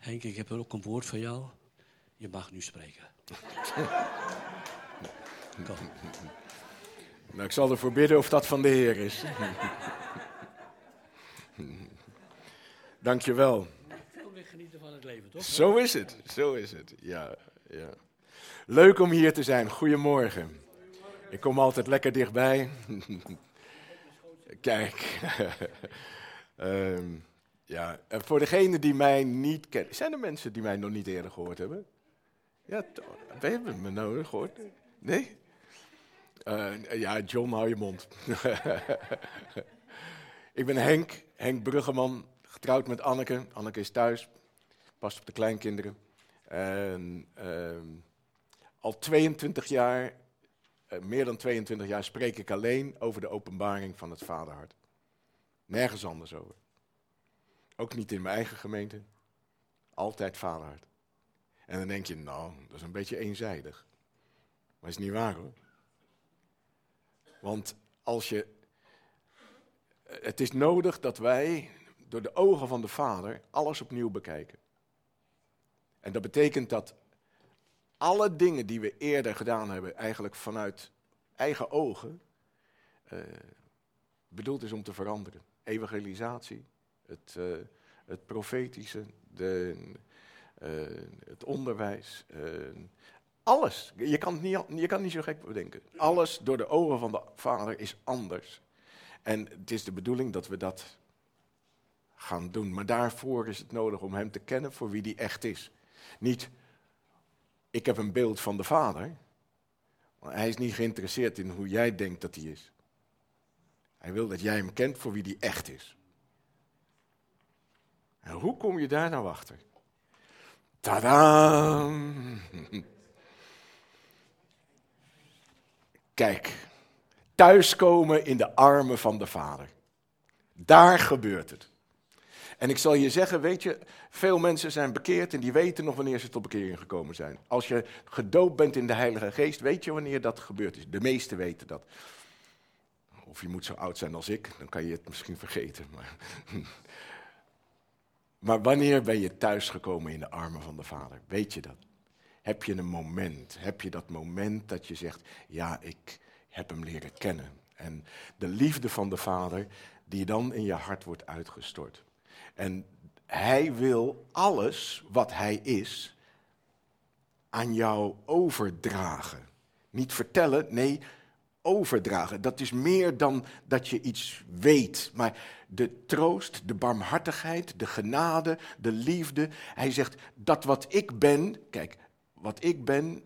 Henk, ik heb ook een woord voor jou. Je mag nu spreken. Kom. Nou, ik zal ervoor bidden of dat van de Heer is. Dank je wel. Veel meer genieten van het leven, toch? Zo is het. Ja. Leuk om hier te zijn. Goedemorgen. Ik kom altijd lekker dichtbij. Kijk. Voor degenen die mij niet kennen. Zijn er mensen die mij nog niet eerder gehoord hebben? Ja, we hebben me nou gehoord. Nee? John, hou je mond. Ik ben Henk Bruggeman, getrouwd met Anneke. Anneke is thuis, past op de kleinkinderen. En al 22 jaar, meer dan 22 jaar, spreek ik alleen over de openbaring van het Vaderhart. Nergens anders over. Ook niet in mijn eigen gemeente. Altijd Vaderhart. En dan denk je, nou, dat is een beetje eenzijdig. Maar dat is niet waar, hoor. Want het is nodig dat wij door de ogen van de Vader alles opnieuw bekijken. En dat betekent dat alle dingen die we eerder gedaan hebben, eigenlijk vanuit eigen ogen, bedoeld is om te veranderen. Evangelisatie, het profetische, het onderwijs, alles. Je kan niet zo gek bedenken. Alles door de ogen van de Vader is anders. En het is de bedoeling dat we dat gaan doen. Maar daarvoor is het nodig om hem te kennen voor wie hij echt is. Niet, ik heb een beeld van de Vader. Maar hij is niet geïnteresseerd in hoe jij denkt dat hij is. Hij wil dat jij hem kent voor wie hij echt is. En hoe kom je daar nou achter? Tadaan! Kijk, thuiskomen in de armen van de Vader. Daar gebeurt het. En ik zal je zeggen, weet je, veel mensen zijn bekeerd en die weten nog wanneer ze tot bekering gekomen zijn. Als je gedoopt bent in de Heilige Geest, weet je wanneer dat gebeurd is. De meesten weten dat. Of je moet zo oud zijn als ik, dan kan je het misschien vergeten. Maar wanneer ben je thuisgekomen in de armen van de Vader? Weet je dat? Heb je een moment? Heb je dat moment dat je zegt, ja, ik heb hem leren kennen. En de liefde van de Vader die dan in je hart wordt uitgestort. En hij wil alles wat hij is aan jou overdragen. Niet vertellen, nee, overdragen. Dat is meer dan dat je iets weet. Maar de troost, de barmhartigheid, de genade, de liefde. Hij zegt, dat wat ik ben, kijk, wat ik ben,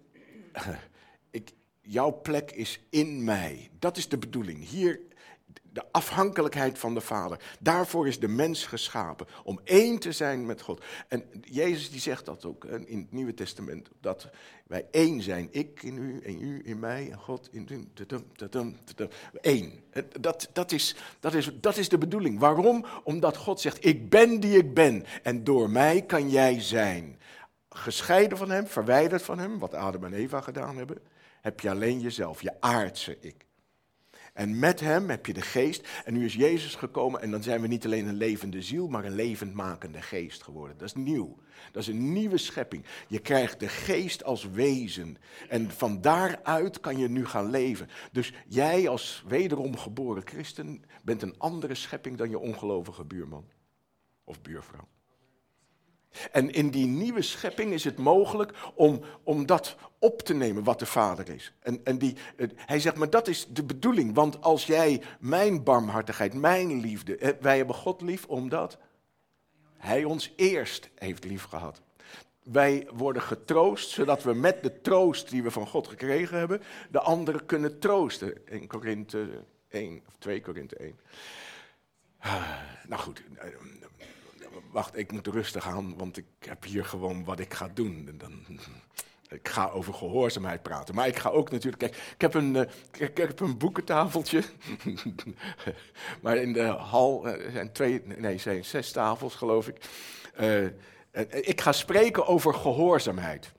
jouw plek is in mij. Dat is de bedoeling. Hier, de afhankelijkheid van de Vader. Daarvoor is de mens geschapen. Om één te zijn met God. En Jezus die zegt dat ook in het Nieuwe Testament. Dat wij één zijn. Ik in u en u in mij. En God in u. Eén. Dat is de bedoeling. Waarom? Omdat God zegt, ik ben die ik ben. En door mij kan jij zijn. Gescheiden van hem, verwijderd van hem. Wat Adam en Eva gedaan hebben. Heb je alleen jezelf, je aardse ik. En met hem heb je de geest. En nu is Jezus gekomen en dan zijn we niet alleen een levende ziel, maar een levendmakende geest geworden. Dat is nieuw. Dat is een nieuwe schepping. Je krijgt de geest als wezen. En van daaruit kan je nu gaan leven. Dus jij als wederom geboren christen bent een andere schepping dan je ongelovige buurman of buurvrouw. En in die nieuwe schepping is het mogelijk om dat op te nemen wat de Vader is. Hij zegt, maar dat is de bedoeling. Want als jij mijn barmhartigheid, mijn liefde... Wij hebben God lief omdat hij ons eerst heeft lief gehad. Wij worden getroost, zodat we met de troost die we van God gekregen hebben... de anderen kunnen troosten. 1 Korinthe 1 of 2 Korinthe 1. Nou goed... Wacht, ik moet rustig aan, want ik heb hier gewoon wat ik ga doen. Ik ga over gehoorzaamheid praten. Maar ik ga ook natuurlijk... Kijk, ik heb een boekentafeltje. Maar in de hal zijn 6 tafels, geloof ik. Ik ga spreken over gehoorzaamheid.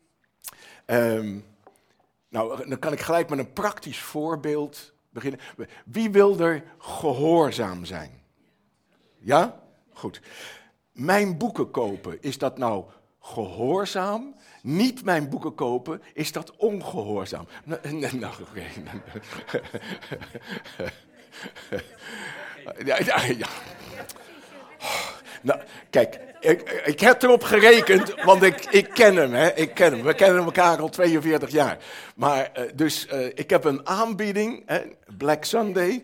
Nou, dan kan ik gelijk met een praktisch voorbeeld beginnen. Wie wil er gehoorzaam zijn? Ja? Goed. mijn boeken kopen, is dat nou gehoorzaam? Niet mijn boeken kopen, is dat ongehoorzaam? Nou, oké. Ja. Nou, kijk, ik heb erop gerekend, want ik ken hem, hè. Ik ken hem. We kennen elkaar al 42 jaar. Maar, ik heb een aanbieding, hè, Black Sunday.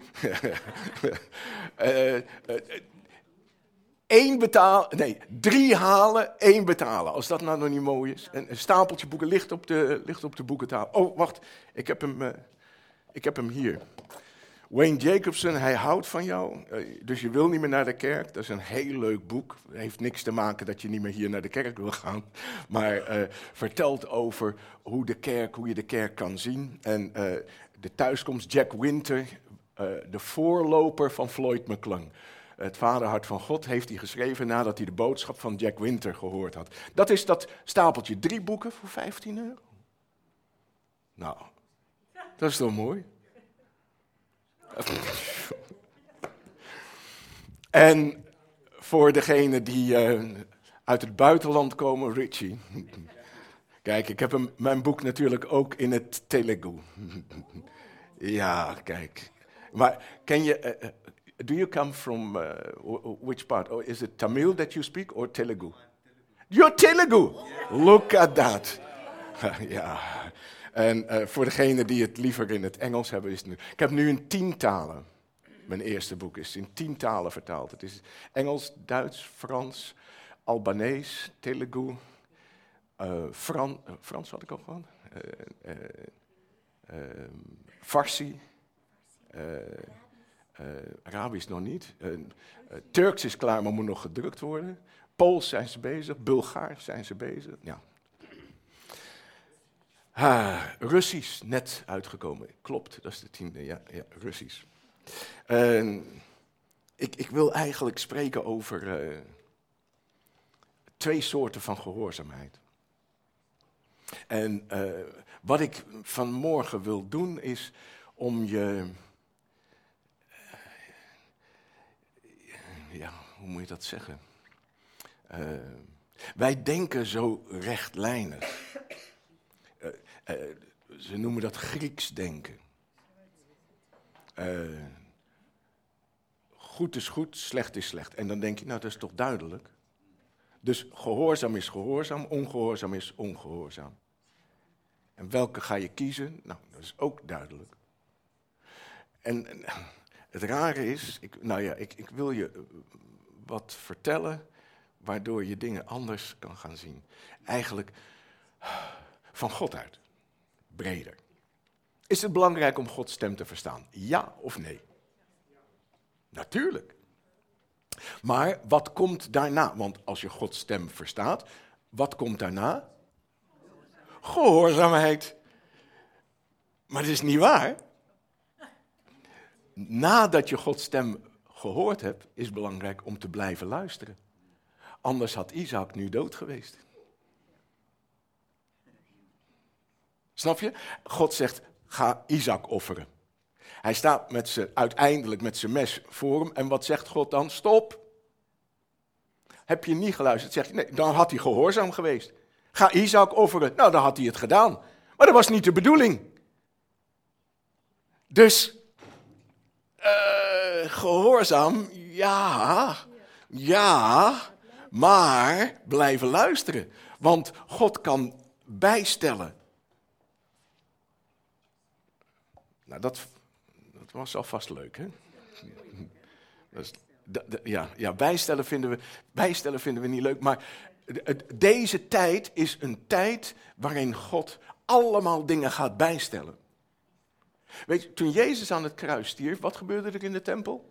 3 halen, 1 betalen. Als dat nou nog niet mooi is. Een stapeltje boeken ligt op de boekentafel. Oh, wacht, ik heb hem hier. Wayne Jacobsen, hij houdt van jou, dus je wil niet meer naar de kerk. Dat is een heel leuk boek. Het heeft niks te maken dat je niet meer hier naar de kerk wil gaan. Maar vertelt over hoe je de kerk kan zien. En de thuiskomst, Jack Winter, de voorloper van Floyd McClung. Het Vaderhart van God heeft hij geschreven nadat hij de boodschap van Jack Winter gehoord had. Dat is dat stapeltje 3 boeken voor €15. Nou, dat is toch mooi? En voor degenen die uit het buitenland komen, Richie. Kijk, ik heb mijn boek natuurlijk ook in het Telugu. Ja, kijk. Maar ken je... do you come from which part? Or is it Tamil that you speak or Telugu? You're Telugu! Look at that. Ja. En voor degenen die het liever in het Engels hebben, is het nu. Ik heb nu in 10 talen. Mijn eerste boek is in 10 talen vertaald. Het is Engels, Duits, Frans, Albanees, Telugu, Frans had ik al gewoon. Farsi. Arabisch nog niet. Turks is klaar, maar moet nog gedrukt worden. Pools zijn ze bezig. Bulgaars zijn ze bezig. Ja. Russisch, net uitgekomen. Klopt, dat is de 10e. Ja, Russisch. Ik wil eigenlijk spreken over 2 soorten van gehoorzaamheid. En wat ik vanmorgen wil doen is om je... hoe moet je dat zeggen? Wij denken zo rechtlijnig. Ze noemen dat Grieks denken. Goed is goed, slecht is slecht. En dan denk je, nou dat is toch duidelijk? Dus gehoorzaam is gehoorzaam, ongehoorzaam is ongehoorzaam. En welke ga je kiezen? Nou, dat is ook duidelijk. En het rare is, ik wil je wat vertellen, waardoor je dingen anders kan gaan zien. Eigenlijk van God uit, breder. Is het belangrijk om Gods stem te verstaan? Ja of nee? Natuurlijk. Maar wat komt daarna? Want als je Gods stem verstaat, wat komt daarna? Gehoorzaamheid. Maar dat is niet waar. Nadat je Gods stem gehoord hebt, is het belangrijk om te blijven luisteren. Anders had Isaac nu dood geweest. Snap je? God zegt, ga Isaac offeren. Hij staat uiteindelijk met zijn mes voor hem. En wat zegt God dan? Stop. Heb je niet geluisterd? Zegt hij, nee, dan had hij gehoorzaam geweest. Ga Isaac offeren. Nou, dan had hij het gedaan. Maar dat was niet de bedoeling. Dus, gehoorzaam, ja, maar blijven luisteren. Want God kan bijstellen. Nou, dat was alvast leuk, hè? Bijstellen vinden we niet leuk, maar deze tijd is een tijd waarin God allemaal dingen gaat bijstellen. Weet je, toen Jezus aan het kruis stierf, wat gebeurde er in de tempel?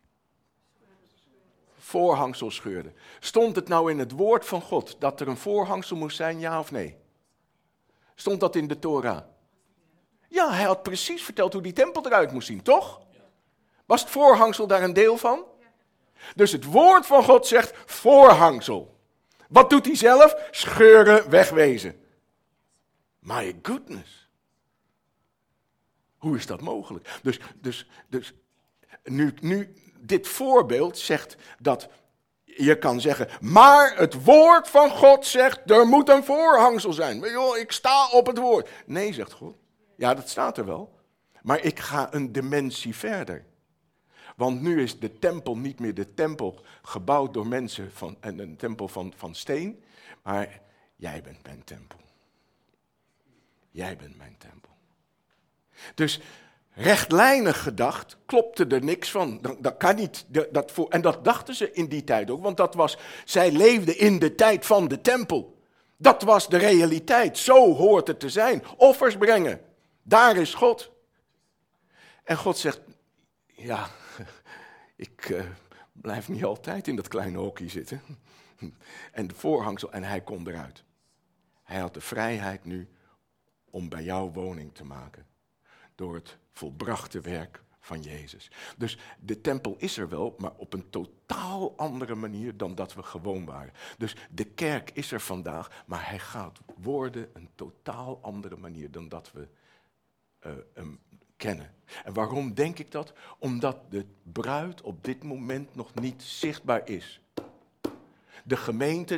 Voorhangsel scheurde. Stond het nou in het woord van God dat er een voorhangsel moest zijn, ja of nee? Stond dat in de Torah? Ja, hij had precies verteld hoe die tempel eruit moest zien, toch? Was het voorhangsel daar een deel van? Dus het woord van God zegt voorhangsel. Wat doet hij zelf? Scheuren, wegwezen. My goodness. Hoe is dat mogelijk? Dus nu dit voorbeeld zegt dat Je kan zeggen, maar het woord van God zegt, er moet een voorhangsel zijn. Maar joh, ik sta op het woord. Nee, zegt God. Ja, dat staat er wel. Maar ik ga een dimensie verder. Want nu is de tempel niet meer de tempel gebouwd door mensen en een tempel van steen. Maar jij bent mijn tempel. Jij bent mijn tempel. Dus rechtlijnig gedacht klopte er niks van. Dat kan niet. En dat dachten ze in die tijd ook. Want zij leefden in de tijd van de tempel. Dat was de realiteit. Zo hoort het te zijn. Offers brengen. Daar is God. En God zegt, ja, ik blijf niet altijd in dat kleine hokje zitten. En de voorhangsel, en hij kon eruit. Hij had de vrijheid nu om bij jou woning te maken. Door het volbrachte werk van Jezus. Dus de tempel is er wel, maar op een totaal andere manier dan dat we gewoon waren. Dus de kerk is er vandaag, maar hij gaat worden een totaal andere manier dan dat we hem kennen. En waarom denk ik dat? Omdat de bruid op dit moment nog niet zichtbaar is. De gemeente,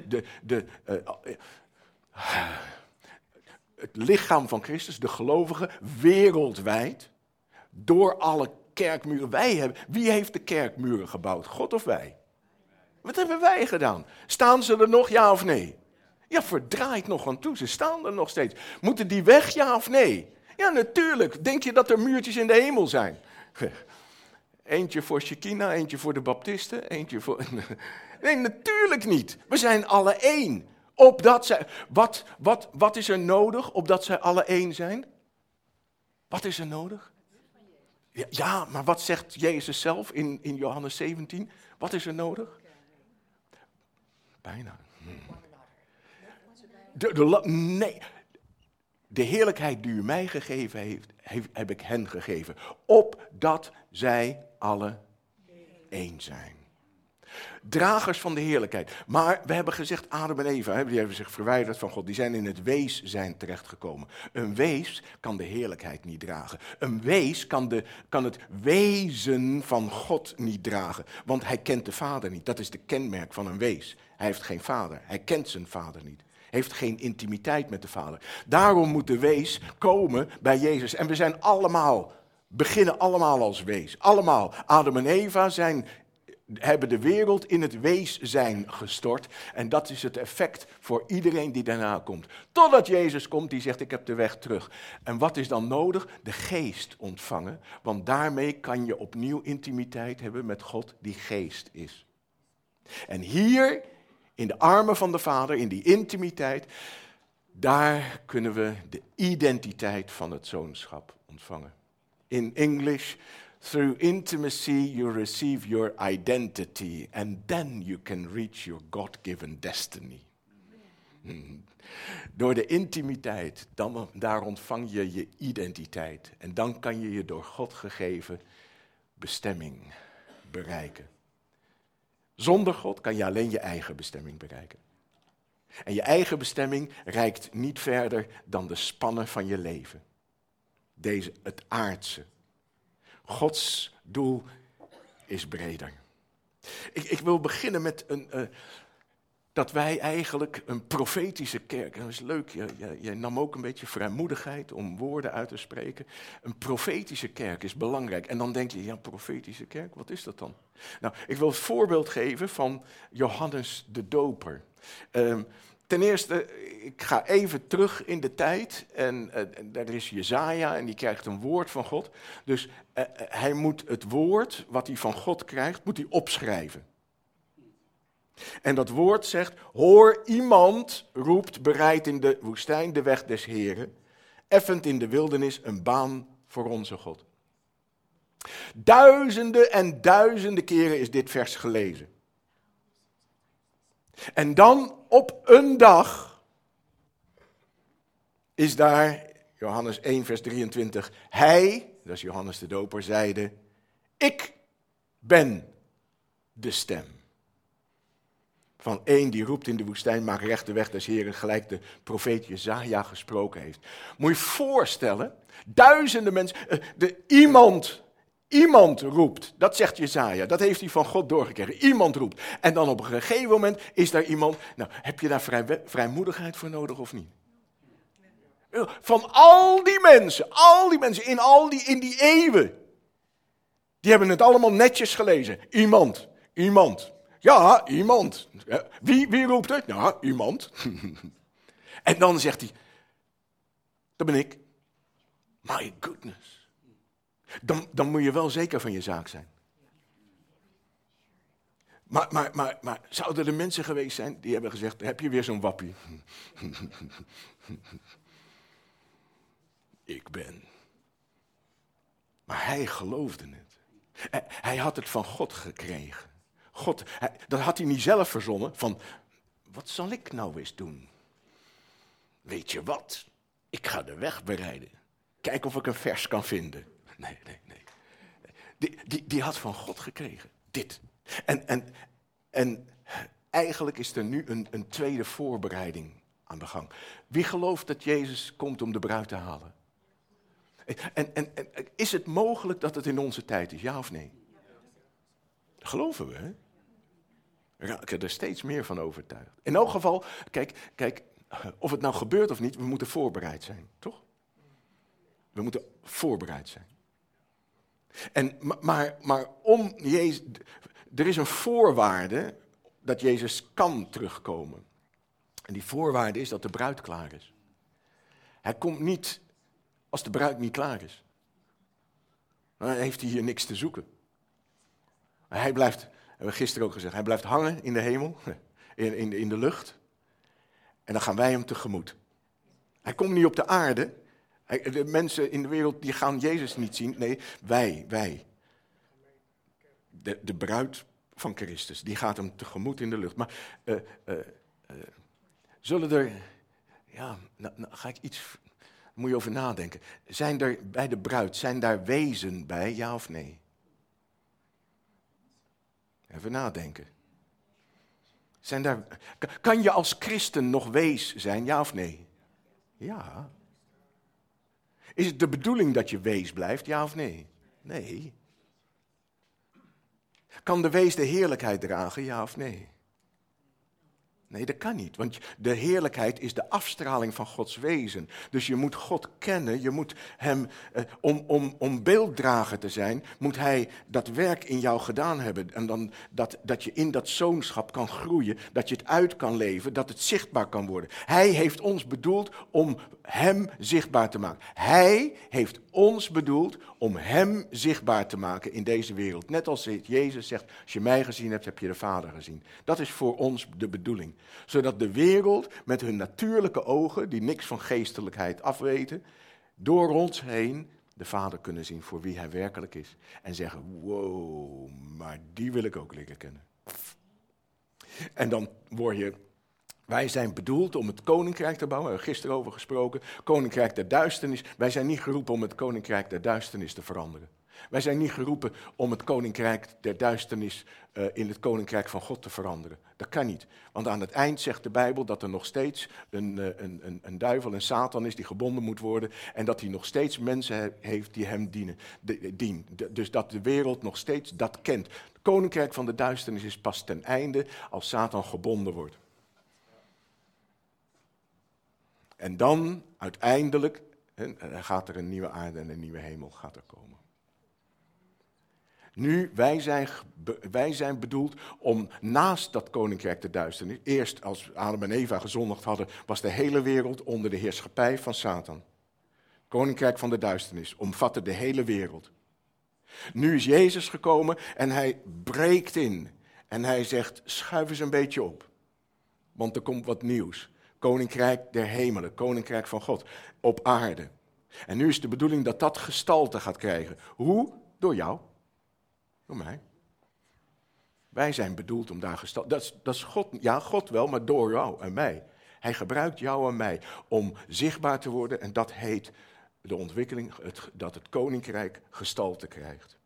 het lichaam van Christus, de gelovigen, wereldwijd, door alle kerkmuren. Wie heeft de kerkmuren gebouwd? God of wij? Wat hebben wij gedaan? Staan ze er nog, ja of nee? Ja, verdraait nog aan toe, ze staan er nog steeds. Moeten die weg, ja of nee? Ja, natuurlijk. Denk je dat er muurtjes in de hemel zijn? Eentje voor Shekinah, eentje voor de baptisten, eentje voor... Nee, natuurlijk niet. We zijn alle één. Wat is er nodig opdat zij alle één zijn? Wat is er nodig? Ja, maar wat zegt Jezus zelf in Johannes 17? Wat is er nodig? Bijna. Nee. De heerlijkheid die u mij gegeven heeft, heb ik hen gegeven. Opdat zij alle één zijn. Dragers van de heerlijkheid. Maar we hebben gezegd, Adam en Eva, die hebben zich verwijderd van God. Die zijn in het wees zijn terechtgekomen. Een wees kan de heerlijkheid niet dragen. Een wees kan het wezen van God niet dragen. Want hij kent de vader niet. Dat is de kenmerk van een wees. Hij heeft geen vader. Hij kent zijn vader niet. Heeft geen intimiteit met de vader. Daarom moet de wees komen bij Jezus. En we beginnen allemaal als wees. Allemaal. Adam en Eva hebben de wereld in het wees zijn gestort. En dat is het effect voor iedereen die daarna komt. Totdat Jezus komt, die zegt, ik heb de weg terug. En wat is dan nodig? De geest ontvangen. Want daarmee kan je opnieuw intimiteit hebben met God die geest is. En hier, in de armen van de Vader, in die intimiteit, daar kunnen we de identiteit van het zoonschap ontvangen. In English, through intimacy you receive your identity and then you can reach your God-given destiny. Door de intimiteit, daar ontvang je je identiteit. En dan kan je je door God gegeven bestemming bereiken. Zonder God kan je alleen je eigen bestemming bereiken. En je eigen bestemming reikt niet verder dan de spannen van je leven. Het aardse. Gods doel is breder. Ik wil beginnen met dat wij eigenlijk een profetische kerk, en dat is leuk, je nam ook een beetje vrijmoedigheid om woorden uit te spreken. Een profetische kerk is belangrijk. En dan denk je, ja, profetische kerk, wat is dat dan? Nou, ik wil het voorbeeld geven van Johannes de Doper. Ten eerste, ik ga even terug in de tijd en daar is Jesaja en die krijgt een woord van God. Dus hij moet het woord wat hij van God krijgt, moet hij opschrijven. En dat woord zegt, hoor, iemand roept bereid in de woestijn de weg des Heren, effend in de wildernis een baan voor onze God. Duizenden en duizenden keren is dit vers gelezen. En dan op een dag is daar, Johannes 1 vers 23, hij, dat is Johannes de Doper, zeide, ik ben de stem. Van één die roept in de woestijn, maak recht de weg des Heren, gelijk de profeet Jesaja gesproken heeft. Moet je voorstellen, duizenden mensen, Iemand roept, dat zegt Jesaja, dat heeft hij van God doorgekregen. Iemand roept. En dan op een gegeven moment is daar iemand, nou, heb je daar vrijmoedigheid voor nodig of niet? Van al die mensen in die eeuwen, die hebben het allemaal netjes gelezen. Iemand. Ja, iemand. Wie roept het? Ja, iemand. En dan zegt hij, dat ben ik. My goodness. Dan moet je wel zeker van je zaak zijn. Maar zouden er mensen geweest zijn die hebben gezegd, heb je weer zo'n wappie? Ik ben. Maar hij geloofde het. Hij had het van God gekregen. Dat had hij niet zelf verzonnen, van, wat zal ik nou eens doen? Weet je wat? Ik ga de weg bereiden. Kijk of ik een vers kan vinden. Nee. Die had van God gekregen. Dit. En eigenlijk is er nu een tweede voorbereiding aan de gang. Wie gelooft dat Jezus komt om de bruid te halen? En is het mogelijk dat het in onze tijd is, ja of nee? Geloven we, hè? We raken er steeds meer van overtuigd. In elk geval, kijk, of het nou gebeurt of niet, we moeten voorbereid zijn, toch? We moeten voorbereid zijn. Maar om Jezus, er is een voorwaarde dat Jezus kan terugkomen. En die voorwaarde is dat de bruid klaar is. Hij komt niet als de bruid niet klaar is. Dan heeft hij hier niks te zoeken. Hij blijft, hebben we gisteren ook gezegd, hij blijft hangen in de hemel, in de lucht. En dan gaan wij hem tegemoet. Hij komt niet op de aarde. De mensen in de wereld die gaan Jezus niet zien. Nee, wij. De bruid van Christus, die gaat hem tegemoet in de lucht. Maar zullen er, ja, nou ga ik iets, moet je over nadenken. Zijn er bij de bruid, zijn daar wezen bij, ja of nee? Even nadenken. Kan je als christen nog wees zijn, ja of nee? Ja. Is het de bedoeling dat je wees blijft, ja of nee? Nee. Kan de wees de heerlijkheid dragen, ja of nee? Nee, dat kan niet, want de heerlijkheid is de afstraling van Gods wezen. Dus je moet God kennen, je moet hem, om beelddrager te zijn, moet hij dat werk in jou gedaan hebben. En dan dat je in dat zoonschap kan groeien, dat je het uit kan leven, dat het zichtbaar kan worden. Hij heeft ons bedoeld om hem zichtbaar te maken. Hij heeft ons bedoeld om hem zichtbaar te maken in deze wereld. Net als Jezus zegt, als je mij gezien hebt, heb je de Vader gezien. Dat is voor ons de bedoeling. Zodat de wereld met hun natuurlijke ogen, die niks van geestelijkheid afweten, door ons heen de Vader kunnen zien voor wie hij werkelijk is. En zeggen, wow, maar die wil ik ook leren kennen. En dan word je, wij zijn bedoeld om het koninkrijk te bouwen, we hebben gisteren over gesproken, koninkrijk der duisternis. Wij zijn niet geroepen om het koninkrijk der duisternis te veranderen. Wij zijn niet geroepen om het koninkrijk der duisternis in het koninkrijk van God te veranderen. Dat kan niet. Want aan het eind zegt de Bijbel dat er nog steeds een duivel, een Satan is die gebonden moet worden. En dat hij nog steeds mensen heeft die hem dienen. Dus dat de wereld nog steeds dat kent. Het koninkrijk van de duisternis is pas ten einde als Satan gebonden wordt. En dan uiteindelijk gaat er een nieuwe aarde en een nieuwe hemel gaat er komen. Nu, wij zijn bedoeld om naast dat koninkrijk der duisternis, eerst als Adam en Eva gezondigd hadden, was de hele wereld onder de heerschappij van Satan. Koninkrijk van de duisternis omvatte de hele wereld. Nu is Jezus gekomen en hij breekt in. En hij zegt, schuif eens een beetje op. Want er komt wat nieuws. Koninkrijk der hemelen, koninkrijk van God, op aarde. En nu is de bedoeling dat dat gestalte gaat krijgen. Hoe? Door jou. Door mij. Wij zijn bedoeld om daar gestalte. Dat is God, ja, God wel, maar door jou en mij. Hij gebruikt jou en mij om zichtbaar te worden en dat heet de ontwikkeling, dat het koninkrijk gestalte krijgt.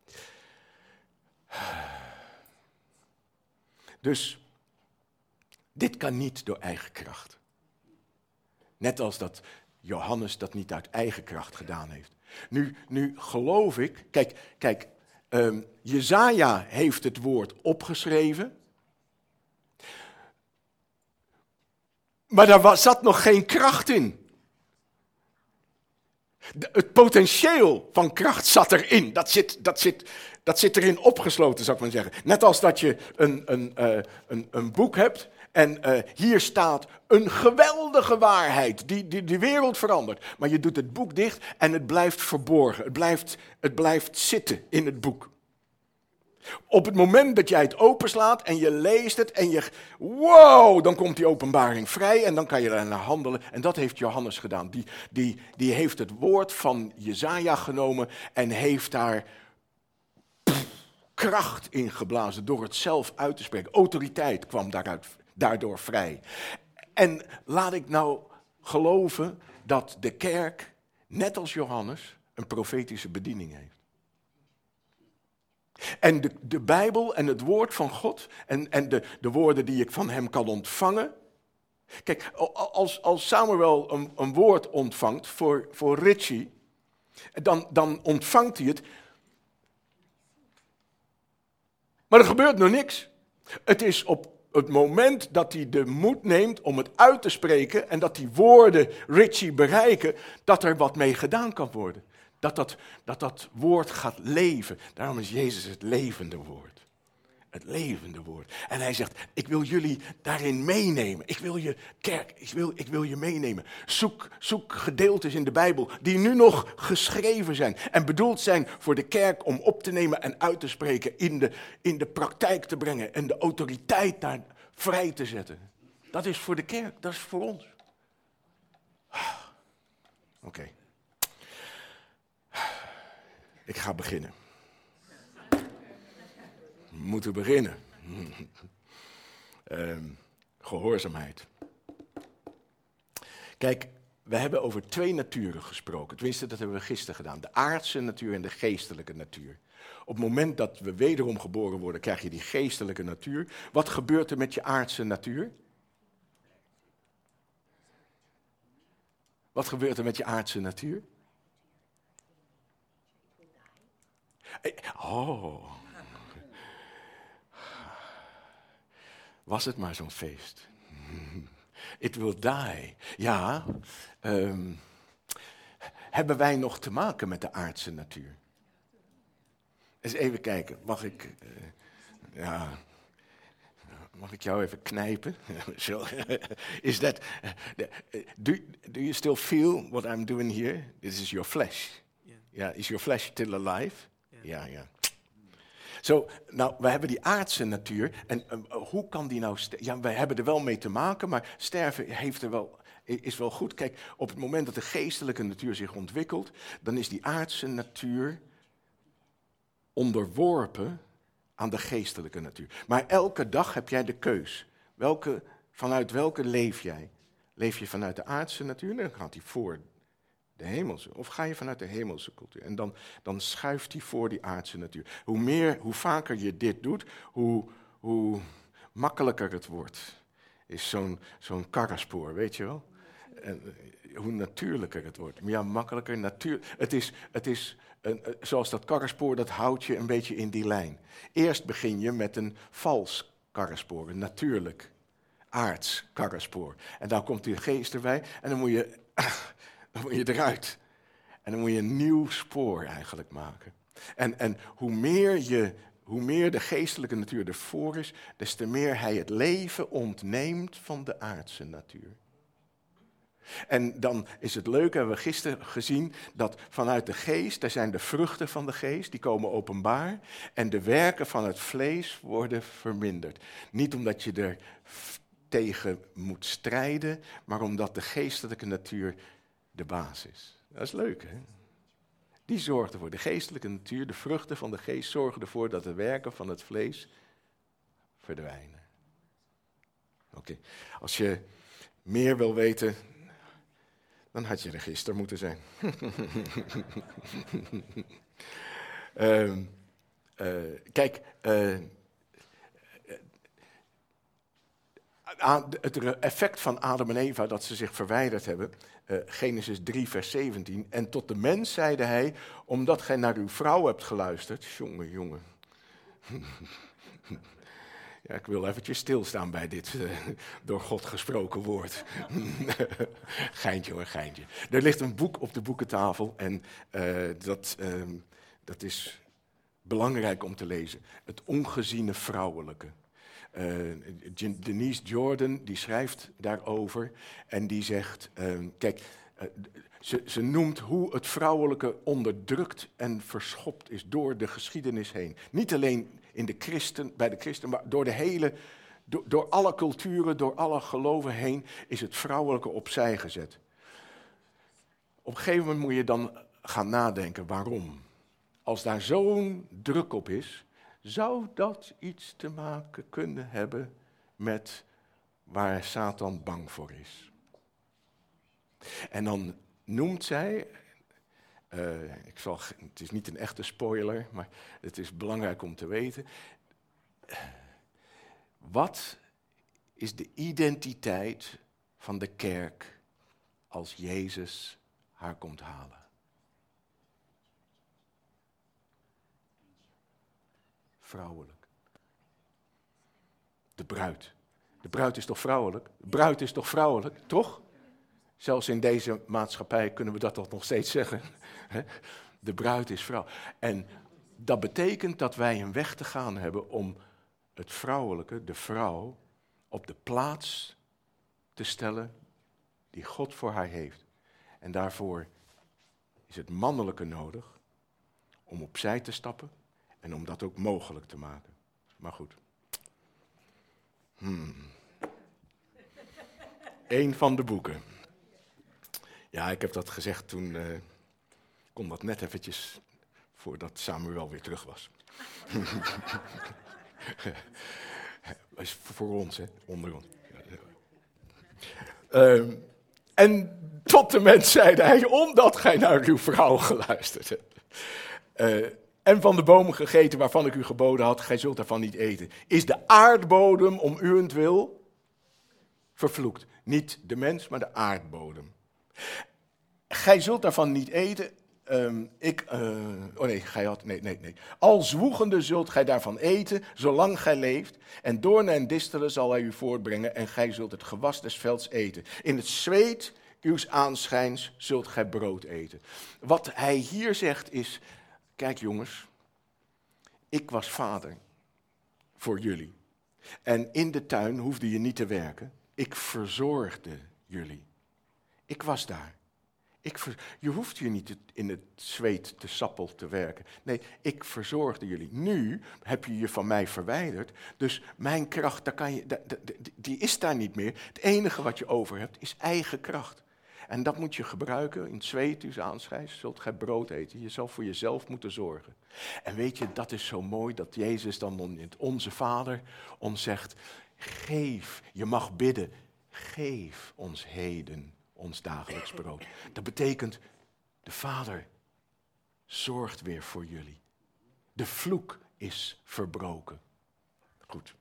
Dus dit kan niet door eigen kracht. Net als dat Johannes dat niet uit eigen kracht gedaan heeft. Nu geloof ik, kijk, Jesaja heeft het woord opgeschreven. Maar daar zat nog geen kracht in. Het potentieel van kracht zat erin. Dat zit erin opgesloten, zou ik maar zeggen. Net als dat je een boek hebt en hier staat een geweldige waarheid die de wereld verandert. Maar je doet het boek dicht en het blijft verborgen. Het blijft zitten in het boek. Op het moment dat jij het openslaat en je leest het en wow, dan komt die openbaring vrij en dan kan je daarna handelen. En dat heeft Johannes gedaan. Die heeft het woord van Jesaja genomen en heeft daar kracht in geblazen door het zelf uit te spreken. Autoriteit kwam daardoor vrij. En laat ik nou geloven dat de kerk, net als Johannes, een profetische bediening heeft. En de Bijbel en het woord van God en de woorden die ik van hem kan ontvangen. Kijk, als Samuel een woord ontvangt voor Richie, dan ontvangt hij het. Maar er gebeurt nog niks. Het is op het moment dat hij de moed neemt om het uit te spreken en dat die woorden Richie bereiken, dat er wat mee gedaan kan worden. Dat woord gaat leven. Daarom is Jezus het levende woord. Het levende woord. En hij zegt, ik wil jullie daarin meenemen. Ik wil je kerk, ik wil je meenemen. Zoek gedeeltes in de Bijbel die nu nog geschreven zijn. En bedoeld zijn voor de kerk om op te nemen en uit te spreken. In de praktijk te brengen. En de autoriteit daar vrij te zetten. Dat is voor de kerk, dat is voor ons. Oké. Ik ga beginnen. We moeten beginnen. Gehoorzaamheid. Kijk, we hebben over 2 naturen gesproken. Tenminste, dat hebben we gisteren gedaan. De aardse natuur en de geestelijke natuur. Op het moment dat we wederom geboren worden, krijg je die geestelijke natuur. Wat gebeurt er met je aardse natuur? Wat gebeurt er met je aardse natuur? Oh. Was het maar zo'n feest. It will die. Ja, hebben wij nog te maken met de aardse natuur? Eens even kijken, mag ik jou even knijpen? Is that, do you still feel what I'm doing here? This is your flesh. Yeah, is your flesh still alive? Ja. Zo, nou, we hebben die aardse natuur. En hoe kan die nou sterven? Ja, wij hebben er wel mee te maken, maar sterven is wel goed. Kijk, op het moment dat de geestelijke natuur zich ontwikkelt, dan is die aardse natuur onderworpen aan de geestelijke natuur. Maar elke dag heb jij de keus. Vanuit welke leef jij? Leef je vanuit de aardse natuur? Dan gaat die voor de hemelse. Of ga je vanuit de hemelse cultuur? En dan schuift hij voor die aardse natuur. Hoe vaker je dit doet, hoe makkelijker het wordt. Is zo'n karrenspoor, weet je wel? En, hoe natuurlijker het wordt. Ja, makkelijker, Het is zoals dat karrenspoor, dat houdt je een beetje in die lijn. Eerst begin je met een vals karrenspoor, een natuurlijk aards karrenspoor. En dan komt die geest erbij en dan moet je eruit. En dan moet je een nieuw spoor eigenlijk maken. En hoe meer de geestelijke natuur ervoor is, des te meer hij het leven ontneemt van de aardse natuur. En dan is het leuk, hebben we gisteren gezien, dat vanuit de geest, daar zijn de vruchten van de geest, die komen openbaar. En de werken van het vlees worden verminderd. Niet omdat je er tegen moet strijden, maar omdat de geestelijke natuur de basis is. Dat is leuk, hè? Die zorgt ervoor, de geestelijke natuur, de vruchten van de geest zorgen ervoor dat de werken van het vlees verdwijnen. Oké. Als je meer wil weten, dan had je er gisteren moeten zijn. Kijk, Het effect van Adam en Eva dat ze zich verwijderd hebben. Genesis 3 vers 17. En tot de mens zeide hij, omdat gij naar uw vrouw hebt geluisterd. Jongen. Ja, ik wil eventjes stilstaan bij dit door God gesproken woord. Geintje hoor, geintje. Er ligt een boek op de boekentafel en dat is belangrijk om te lezen. Het ongeziene vrouwelijke. Denise Jordan die schrijft daarover en die zegt, kijk, ze noemt hoe het vrouwelijke onderdrukt en verschopt is door de geschiedenis heen. Niet alleen bij de christen, maar door alle culturen, door alle geloven heen is het vrouwelijke opzij gezet. Op een gegeven moment moet je dan gaan nadenken, waarom? Als daar zo'n druk op is, zou dat iets te maken kunnen hebben met waar Satan bang voor is? En dan noemt zij, het is niet een echte spoiler, maar het is belangrijk om te weten. Wat is de identiteit van de kerk als Jezus haar komt halen? Vrouwelijk. De bruid. De bruid is toch vrouwelijk? De bruid is toch vrouwelijk, toch? Zelfs in deze maatschappij kunnen we dat toch nog steeds zeggen. De bruid is vrouw. En dat betekent dat wij een weg te gaan hebben om het vrouwelijke, de vrouw, op de plaats te stellen die God voor haar heeft. En daarvoor is het mannelijke nodig om opzij te stappen en om dat ook mogelijk te maken. Maar goed. Eén van de boeken. Ja, ik heb dat gezegd toen, kon dat net eventjes voordat Samuel weer terug was. Dat is voor ons, hè, onder ons. En tot de mens zeide hij, omdat gij naar uw vrouw geluisterd hebt. En van de bomen gegeten waarvan ik u geboden had, gij zult daarvan niet eten. Is de aardbodem om uwentwil vervloekt. Niet de mens, maar de aardbodem. Gij zult daarvan niet eten. Nee. Al zwoegende zult gij daarvan eten, zolang gij leeft. En doornen en distelen zal hij u voortbrengen. En gij zult het gewas des velds eten. In het zweet uws aanschijns zult gij brood eten. Wat hij hier zegt is, kijk jongens, ik was vader voor jullie. En in de tuin hoefde je niet te werken. Ik verzorgde jullie. Ik was daar. Je hoeft hier niet in het zweet te sappel te werken. Nee, ik verzorgde jullie. Nu heb je je van mij verwijderd. Dus mijn kracht, die is daar niet meer. Het enige wat je over hebt is eigen kracht. En dat moet je gebruiken. In het zweet, uw aanschijns, zult gij brood eten. Je zal voor jezelf moeten zorgen. En weet je, dat is zo mooi dat Jezus dan in het Onze Vader ons zegt, geef, je mag bidden, geef ons heden ons dagelijks brood. Dat betekent, de Vader zorgt weer voor jullie. De vloek is verbroken. Goed.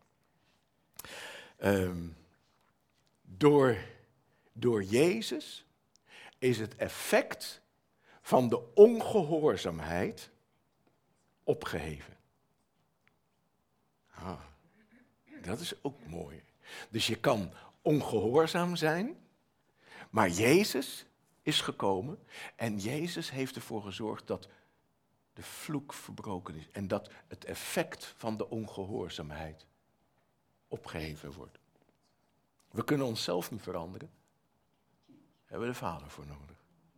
Door Jezus is het effect van de ongehoorzaamheid opgeheven. Dat is ook mooi. Dus je kan ongehoorzaam zijn, maar Jezus is gekomen en Jezus heeft ervoor gezorgd dat de vloek verbroken is en dat het effect van de ongehoorzaamheid opgeheven wordt. We kunnen onszelf niet veranderen. Daar hebben we de Vader voor nodig.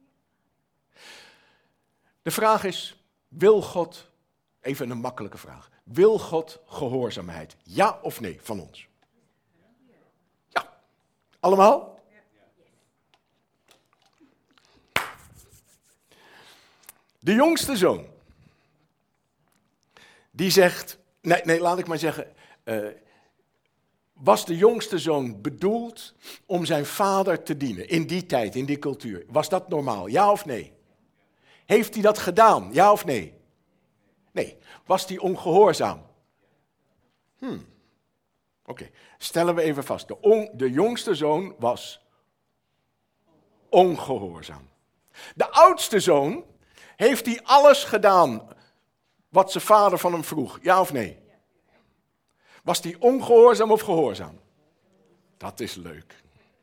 De vraag is, wil God, even een makkelijke vraag, wil God gehoorzaamheid? Ja of nee van ons? Ja. Allemaal? De jongste zoon, die zegt, nee, laat ik maar zeggen, was de jongste zoon bedoeld om zijn vader te dienen in die tijd, in die cultuur? Was dat normaal, ja of nee? Heeft hij dat gedaan, ja of nee? Nee. Was hij ongehoorzaam? Oké, stellen we even vast. De jongste zoon was ongehoorzaam. De oudste zoon, heeft hij alles gedaan wat zijn vader van hem vroeg? Ja of nee? Was hij ongehoorzaam of gehoorzaam? Dat is leuk.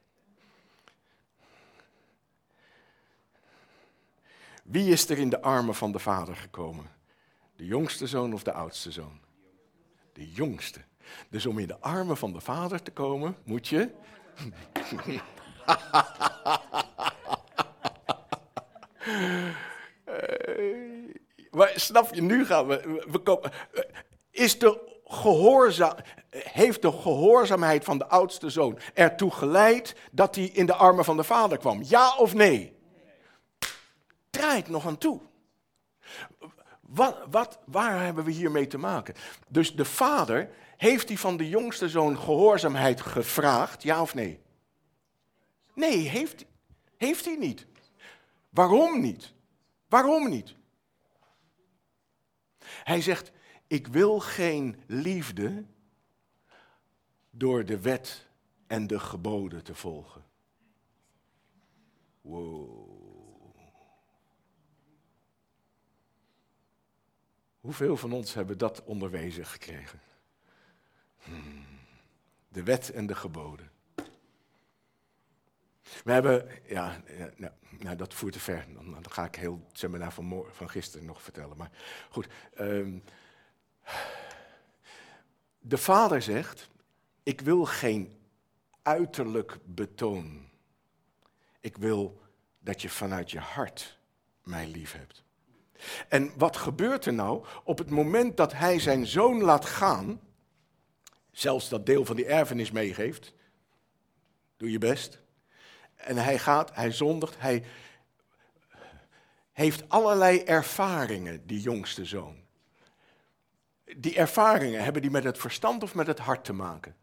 Wie is er in de armen van de vader gekomen? De jongste zoon of de oudste zoon? De jongste. Dus om in de armen van de vader te komen, moet je... Maar snap je, nu gaan we komen... Heeft de gehoorzaamheid van de oudste zoon ertoe geleid dat hij in de armen van de vader kwam? Ja of nee? Draait nog aan toe. Waar hebben we hiermee te maken? Dus de vader, heeft hij van de jongste zoon gehoorzaamheid gevraagd? Ja of nee? Nee, heeft hij niet. Waarom niet? Waarom niet? Hij zegt, ik wil geen liefde door de wet en de geboden te volgen. Wow. Hoeveel van ons hebben dat onderwezen gekregen? De wet en de geboden. We hebben, dat voert te ver. Dan ga ik heel het seminaar van gisteren nog vertellen. Maar goed. De vader zegt, ik wil geen uiterlijk betoon. Ik wil dat je vanuit je hart mij lief hebt. En wat gebeurt er nou op het moment dat hij zijn zoon laat gaan, zelfs dat deel van die erfenis meegeeft, doe je best. En hij gaat, hij zondigt, hij heeft allerlei ervaringen, die jongste zoon. Die ervaringen, hebben die met het verstand of met het hart te maken?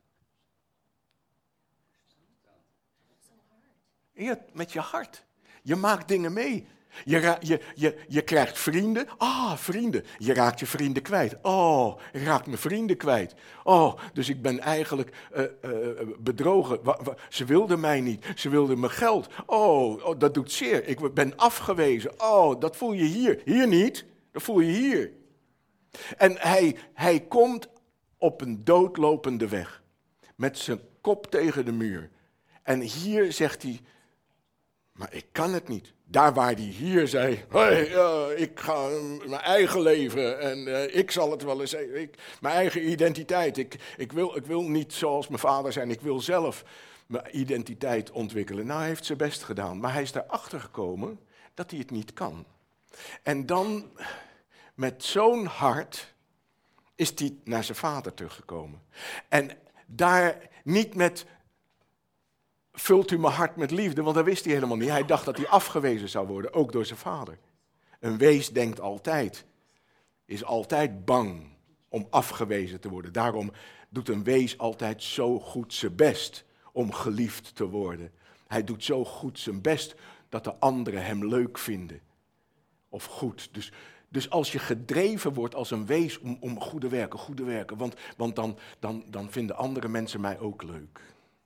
Ja, met je hart. Je maakt dingen mee. Je krijgt vrienden. Vrienden. Je raakt je vrienden kwijt. Ik raak mijn vrienden kwijt. Dus ik ben eigenlijk bedrogen. Ze wilden mij niet. Ze wilden mijn geld. Dat doet zeer. Ik ben afgewezen. Dat voel je hier. Hier niet. Dat voel je hier. En hij komt op een doodlopende weg. Met zijn kop tegen de muur. En hier zegt hij, maar ik kan het niet. Daar waar hij hier zei, ik ga mijn eigen leven en ik zal het wel eens, mijn eigen identiteit. Ik wil niet zoals mijn vader zijn, ik wil zelf mijn identiteit ontwikkelen. Nou, hij heeft zijn best gedaan, maar hij is erachter gekomen dat hij het niet kan. En dan, met zo'n hart, is hij naar zijn vader teruggekomen. En daar niet met, vult u mijn hart met liefde, want dat wist hij helemaal niet. Hij dacht dat hij afgewezen zou worden, ook door zijn vader. Een wees denkt altijd, is altijd bang om afgewezen te worden. Daarom doet een wees altijd zo goed zijn best om geliefd te worden. Hij doet zo goed zijn best dat de anderen hem leuk vinden. Of goed. Dus als je gedreven wordt als een wees om goede werken, want dan vinden andere mensen mij ook leuk.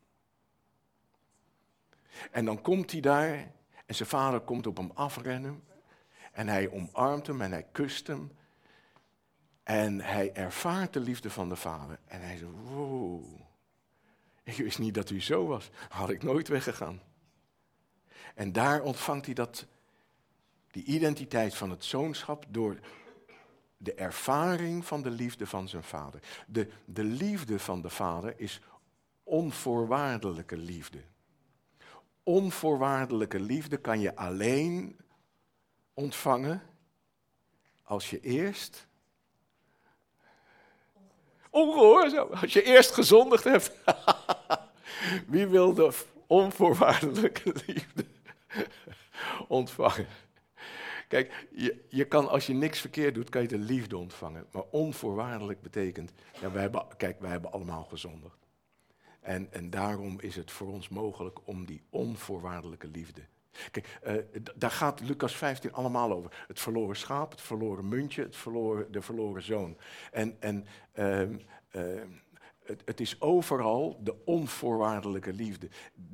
En dan komt hij daar en zijn vader komt op hem afrennen en hij omarmt hem en hij kust hem. En hij ervaart de liefde van de vader en hij zegt, wow, ik wist niet dat u zo was, had ik nooit weggegaan. En daar ontvangt hij die identiteit van het zoonschap door de ervaring van de liefde van zijn vader. De liefde van de vader is onvoorwaardelijke liefde. Onvoorwaardelijke liefde kan je alleen ontvangen als je eerst ongehoorzaam, als je eerst gezondigd hebt. Wie wil de onvoorwaardelijke liefde ontvangen? Kijk, je kan als je niks verkeerd doet, kan je de liefde ontvangen. Maar onvoorwaardelijk betekent, wij hebben allemaal gezondigd. En daarom is het voor ons mogelijk om die onvoorwaardelijke liefde. Kijk, daar gaat Lucas 15 allemaal over. Het verloren schaap, het verloren muntje, de verloren zoon. Het is overal de onvoorwaardelijke liefde.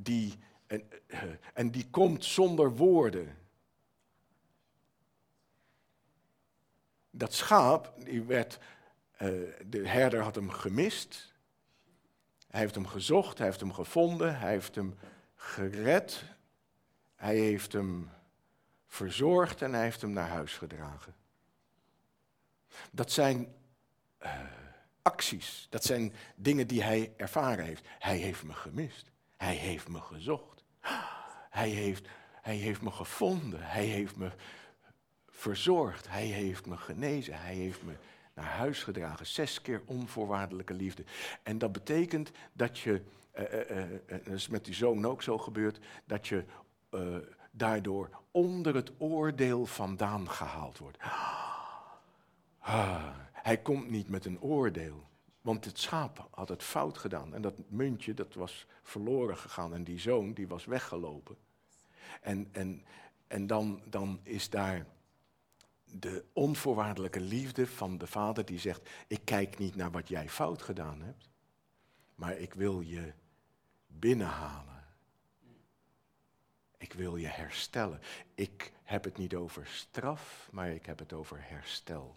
En die komt zonder woorden. Dat schaap, de herder had hem gemist. Hij heeft hem gezocht, hij heeft hem gevonden, hij heeft hem gered. Hij heeft hem verzorgd en hij heeft hem naar huis gedragen. Dat zijn acties, dat zijn dingen die hij ervaren heeft. Hij heeft me gemist, hij heeft me gezocht. Hij heeft me gevonden, hij heeft me verzorgd, hij heeft me genezen, hij heeft me naar huis gedragen. 6 keer onvoorwaardelijke liefde. En dat betekent dat je, dat is met die zoon ook zo gebeurd, dat je daardoor onder het oordeel vandaan gehaald wordt. Hij komt niet met een oordeel, want het schaap had het fout gedaan. En dat muntje, dat was verloren gegaan en die zoon, die was weggelopen. En dan is daar de onvoorwaardelijke liefde van de vader die zegt, ik kijk niet naar wat jij fout gedaan hebt, maar ik wil je binnenhalen. Ik wil je herstellen. Ik heb het niet over straf, maar ik heb het over herstel.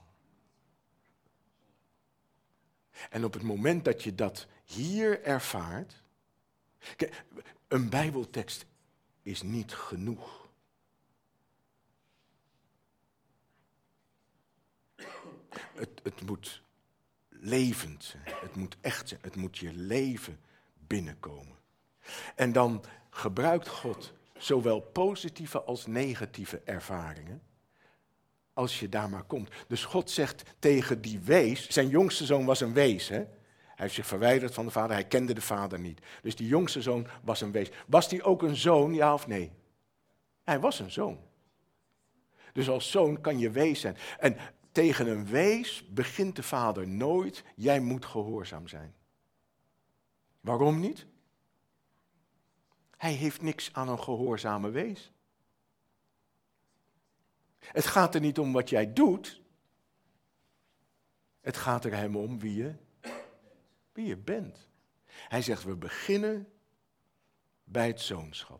En op het moment dat je dat hier ervaart, kijk, een Bijbeltekst is niet genoeg. Het moet levend zijn, het moet echt zijn, het moet je leven binnenkomen. En dan gebruikt God zowel positieve als negatieve ervaringen, als je daar maar komt. Dus God zegt tegen die wees, zijn jongste zoon was een wees, hè? Hij heeft zich verwijderd van de vader, hij kende de vader niet. Dus die jongste zoon was een wees. Was die ook een zoon, ja of nee? Hij was een zoon. Dus als zoon kan je wees zijn. En tegen een wees begint de vader nooit, jij moet gehoorzaam zijn. Waarom niet? Hij heeft niks aan een gehoorzame wees. Het gaat er niet om wat jij doet. Het gaat er hem om wie je bent. Hij zegt, we beginnen bij het zoonschap.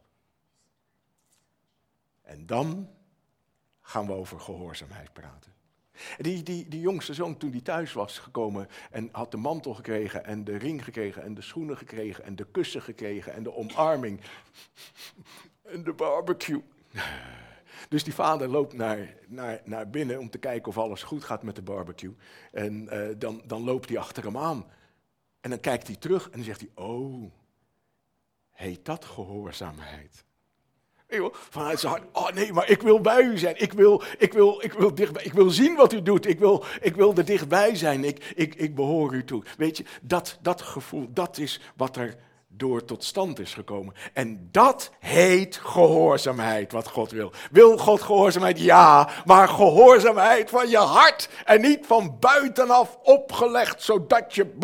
En dan gaan we over gehoorzaamheid praten. Die jongste zoon, toen hij thuis was gekomen en had de mantel gekregen en de ring gekregen en de schoenen gekregen en de kussen gekregen en de omarming en de barbecue. Dus die vader loopt naar binnen om te kijken of alles goed gaat met de barbecue. En dan loopt hij achter hem aan. En dan kijkt hij terug en dan zegt hij, oh, heet dat gehoorzaamheid? Vanuit zijn hart, oh nee, maar ik wil bij u zijn. Ik wil dichtbij. Ik wil zien wat u doet. Ik wil er dichtbij zijn. Ik behoor u toe. Weet je, dat gevoel, dat is wat er door tot stand is gekomen. En dat heet gehoorzaamheid, wat God wil. Wil God gehoorzaamheid? Ja, maar gehoorzaamheid van je hart en niet van buitenaf opgelegd, zodat je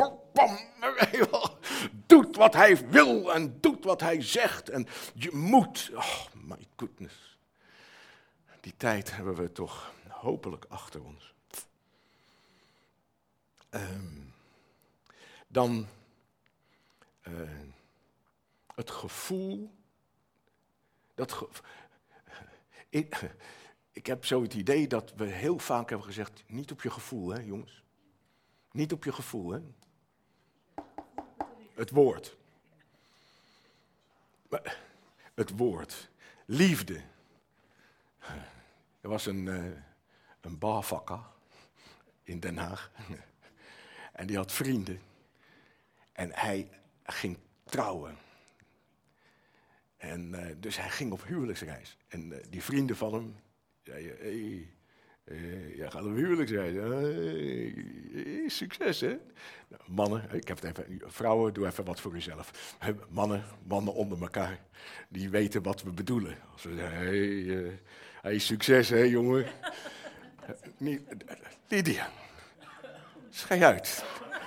doet wat hij wil en doet wat hij zegt. En je moet, oh my goodness. Die tijd hebben we toch hopelijk achter ons. Dan het gevoel. Ik heb zo het idee dat we heel vaak hebben gezegd, niet op je gevoel, hè jongens. Niet op je gevoel, hè. Het woord. Het woord. Liefde. Er was een bouwvakker in Den Haag. En die had vrienden. En hij ging trouwen. En dus hij ging op huwelijksreis. En die vrienden van hem zeiden, jij gaat op huwelijksreis. Succes, hè? Nou, mannen, ik heb het even, vrouwen, doe even wat voor uzelf. Mannen onder elkaar, die weten wat we bedoelen. Als we zeggen, hey, succes, hè, jongen. Lydia, schei uit.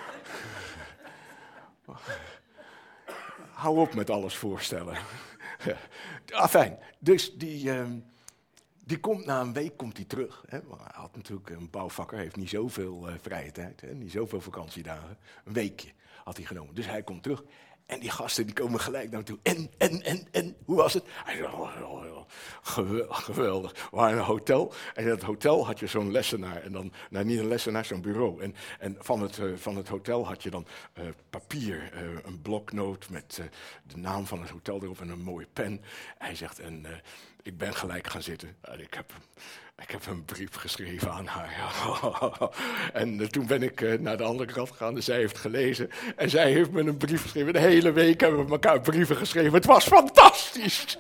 Hou op met alles voorstellen. Fijn, dus die komt na een week terug. Hè? Hij had natuurlijk een bouwvakker, heeft niet zoveel vrije tijd, hè? Niet zoveel vakantiedagen. Een weekje. had hij genomen. Dus hij komt terug. En die gasten die komen gelijk naar hem toe. En, hoe was het? Hij zei, geweldig. We waren in een hotel. En in het hotel had je zo'n lessenaar. En dan, nou niet een lessenaar, zo'n bureau. En van het hotel had je dan papier, een bloknoot met de naam van het hotel erop en een mooie pen. Hij zegt, ik ben gelijk gaan zitten. En ik heb een brief geschreven aan haar. En toen ben ik naar de andere kant gegaan en zij heeft gelezen. En zij heeft me een brief geschreven. De hele week hebben we elkaar brieven geschreven. Het was fantastisch.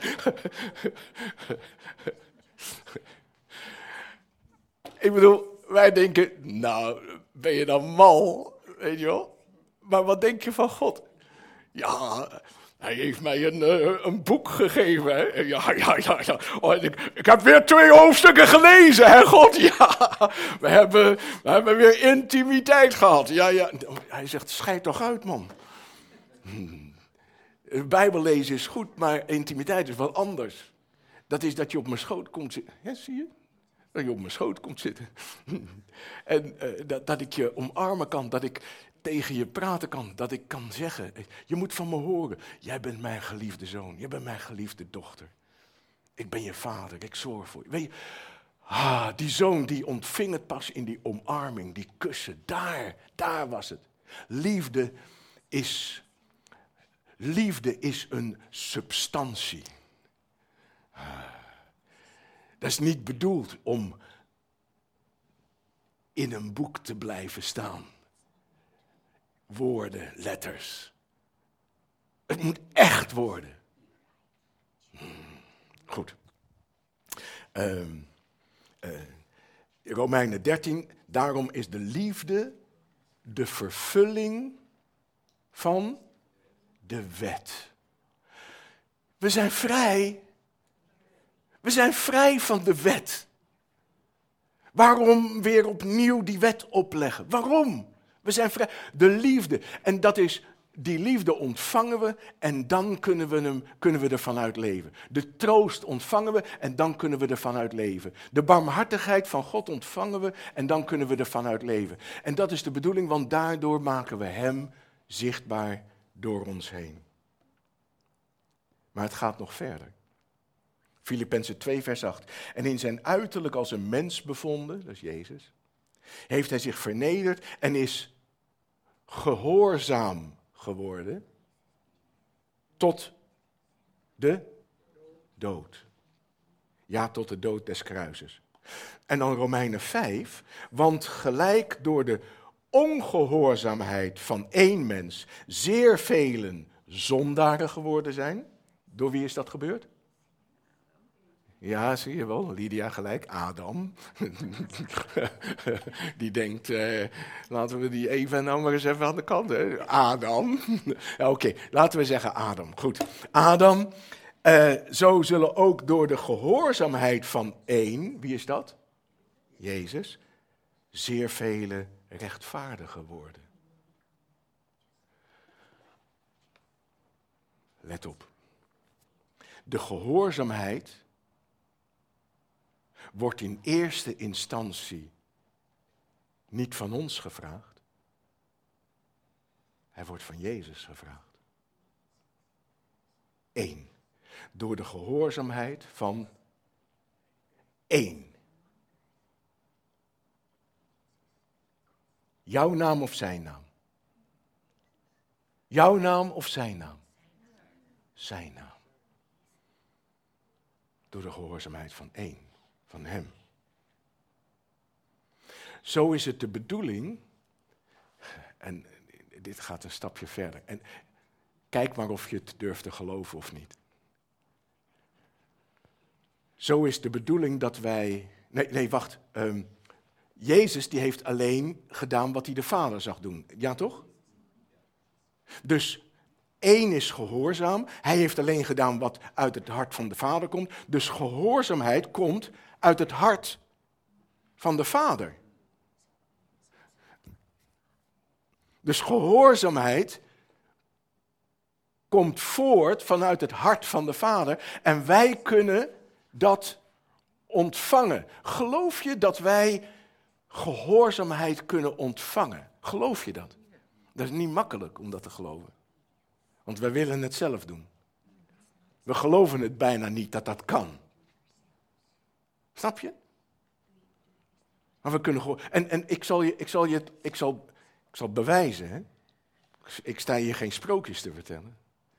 Ik bedoel, wij denken, nou, ben je dan mal? Weet je wel? Maar wat denk je van God? Ja, hij heeft mij een boek gegeven. Hè? Ja. Oh, ik heb weer 2 hoofdstukken gelezen, hè God? Ja, we hebben weer intimiteit gehad. Ja. Hij zegt, scheid toch uit, man. De Bijbel lezen is goed, maar intimiteit is wat anders. Dat is dat je op mijn schoot komt zitten. Ja, zie je? Dat je op mijn schoot komt zitten. En dat ik je omarmen kan, dat ik tegen je praten kan, dat ik kan zeggen, je moet van me horen, jij bent mijn geliefde zoon, jij bent mijn geliefde dochter. Ik ben je vader, ik zorg voor je. Weet je, die zoon die ontving het pas in die omarming, die kussen, daar was het. Liefde is een substantie. Dat is niet bedoeld om in een boek te blijven staan. Woorden, letters. Het moet echt worden. Goed. Romeinen 13. Daarom is de liefde de vervulling van de wet. We zijn vrij. We zijn vrij van de wet. Waarom weer opnieuw die wet opleggen? Waarom? We zijn vrij. De liefde. En die liefde ontvangen we en dan kunnen we ervan uit leven. De troost ontvangen we en dan kunnen we ervan uit leven. De barmhartigheid van God ontvangen we en dan kunnen we ervan uit leven. En dat is de bedoeling, want daardoor maken we hem zichtbaar door ons heen. Maar het gaat nog verder. Filippenzen 2 vers 8. En in zijn uiterlijk als een mens bevonden, dat is Jezus, heeft hij zich vernederd en is gehoorzaam geworden tot de dood. Ja, tot de dood des kruises. En dan Romeinen 5, want gelijk door de ongehoorzaamheid van 1 mens zeer velen zondaren geworden zijn. Door wie is dat gebeurd? Ja, zie je wel, Lydia gelijk, Adam. Die denkt, laten we die Eva nou maar eens even aan de kant. Hè? Adam. Oké, laten we zeggen Adam. Goed, Adam. Zo zullen ook door de gehoorzaamheid van 1, wie is dat? Jezus, zeer vele rechtvaardigen worden. Let op. De gehoorzaamheid wordt in eerste instantie niet van ons gevraagd. Hij wordt van Jezus gevraagd. 1. Door de gehoorzaamheid van 1. Jouw naam of zijn naam? Jouw naam of zijn naam? Zijn naam. Door de gehoorzaamheid van 1. Van hem. Zo is het de bedoeling, en dit gaat een stapje verder, en kijk maar of je het durft te geloven of niet. Zo is de bedoeling dat wij, wacht, Jezus die heeft alleen gedaan wat hij de Vader zag doen, ja toch? Dus 1 is gehoorzaam, hij heeft alleen gedaan wat uit het hart van de Vader komt, dus gehoorzaamheid komt uit het hart van de Vader. Dus gehoorzaamheid komt voort vanuit het hart van de Vader en wij kunnen dat ontvangen. Geloof je dat wij gehoorzaamheid kunnen ontvangen? Geloof je dat? Dat is niet makkelijk om dat te geloven. Want wij willen het zelf doen. We geloven het bijna niet dat dat kan. Snap je? Maar we kunnen gewoon... En ik zal bewijzen, hè. Ik sta hier geen sprookjes te vertellen.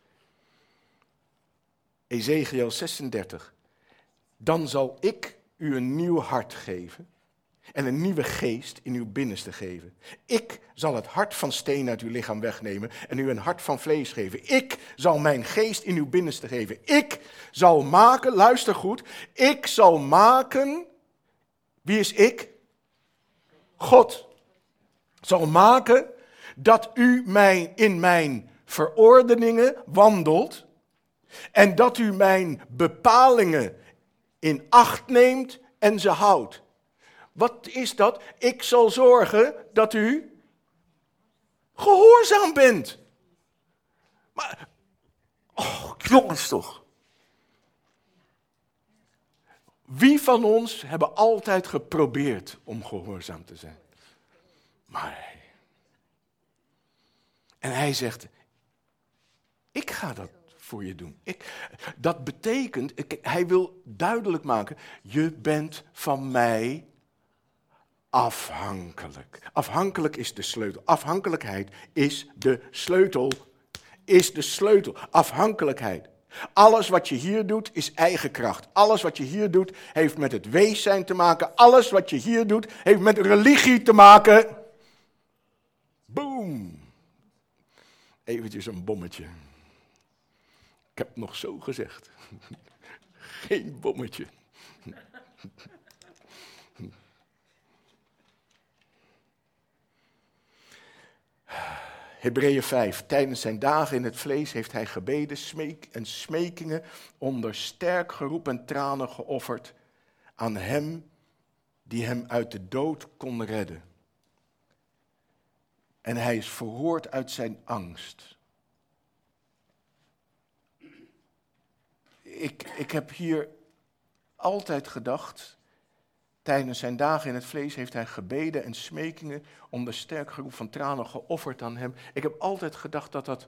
Ezekiel 36. Dan zal ik u een nieuw hart geven en een nieuwe geest in uw binnenste geven. Ik zal het hart van steen uit uw lichaam wegnemen en u een hart van vlees geven. Ik zal mijn geest in uw binnenste geven. Ik zal maken, luister goed, ik zal maken, wie is ik? God zal maken dat u in mijn verordeningen wandelt en dat u mijn bepalingen in acht neemt en ze houdt. Wat is dat? Ik zal zorgen dat u gehoorzaam bent. Maar, jongens toch. Wie van ons hebben altijd geprobeerd om gehoorzaam te zijn? Maar... En hij zegt, ik ga dat voor je doen. Dat betekent, hij wil duidelijk maken, je bent van mij afhankelijk. Afhankelijk is de sleutel. Afhankelijkheid is de sleutel. Is de sleutel. Afhankelijkheid. Alles wat je hier doet is eigen kracht. Alles wat je hier doet heeft met het wees zijn te maken. Alles wat je hier doet heeft met religie te maken. Boom. Eventjes een bommetje. Ik heb het nog zo gezegd. Geen bommetje. Hebreeën 5. Tijdens zijn dagen in het vlees heeft hij gebeden en smekingen onder sterk geroep en tranen geofferd aan hem die hem uit de dood kon redden. En hij is verhoord uit zijn angst. Ik heb hier altijd gedacht, tijdens zijn dagen in het vlees heeft hij gebeden en smekingen onder sterk geroep van tranen geofferd aan hem. Ik heb altijd gedacht dat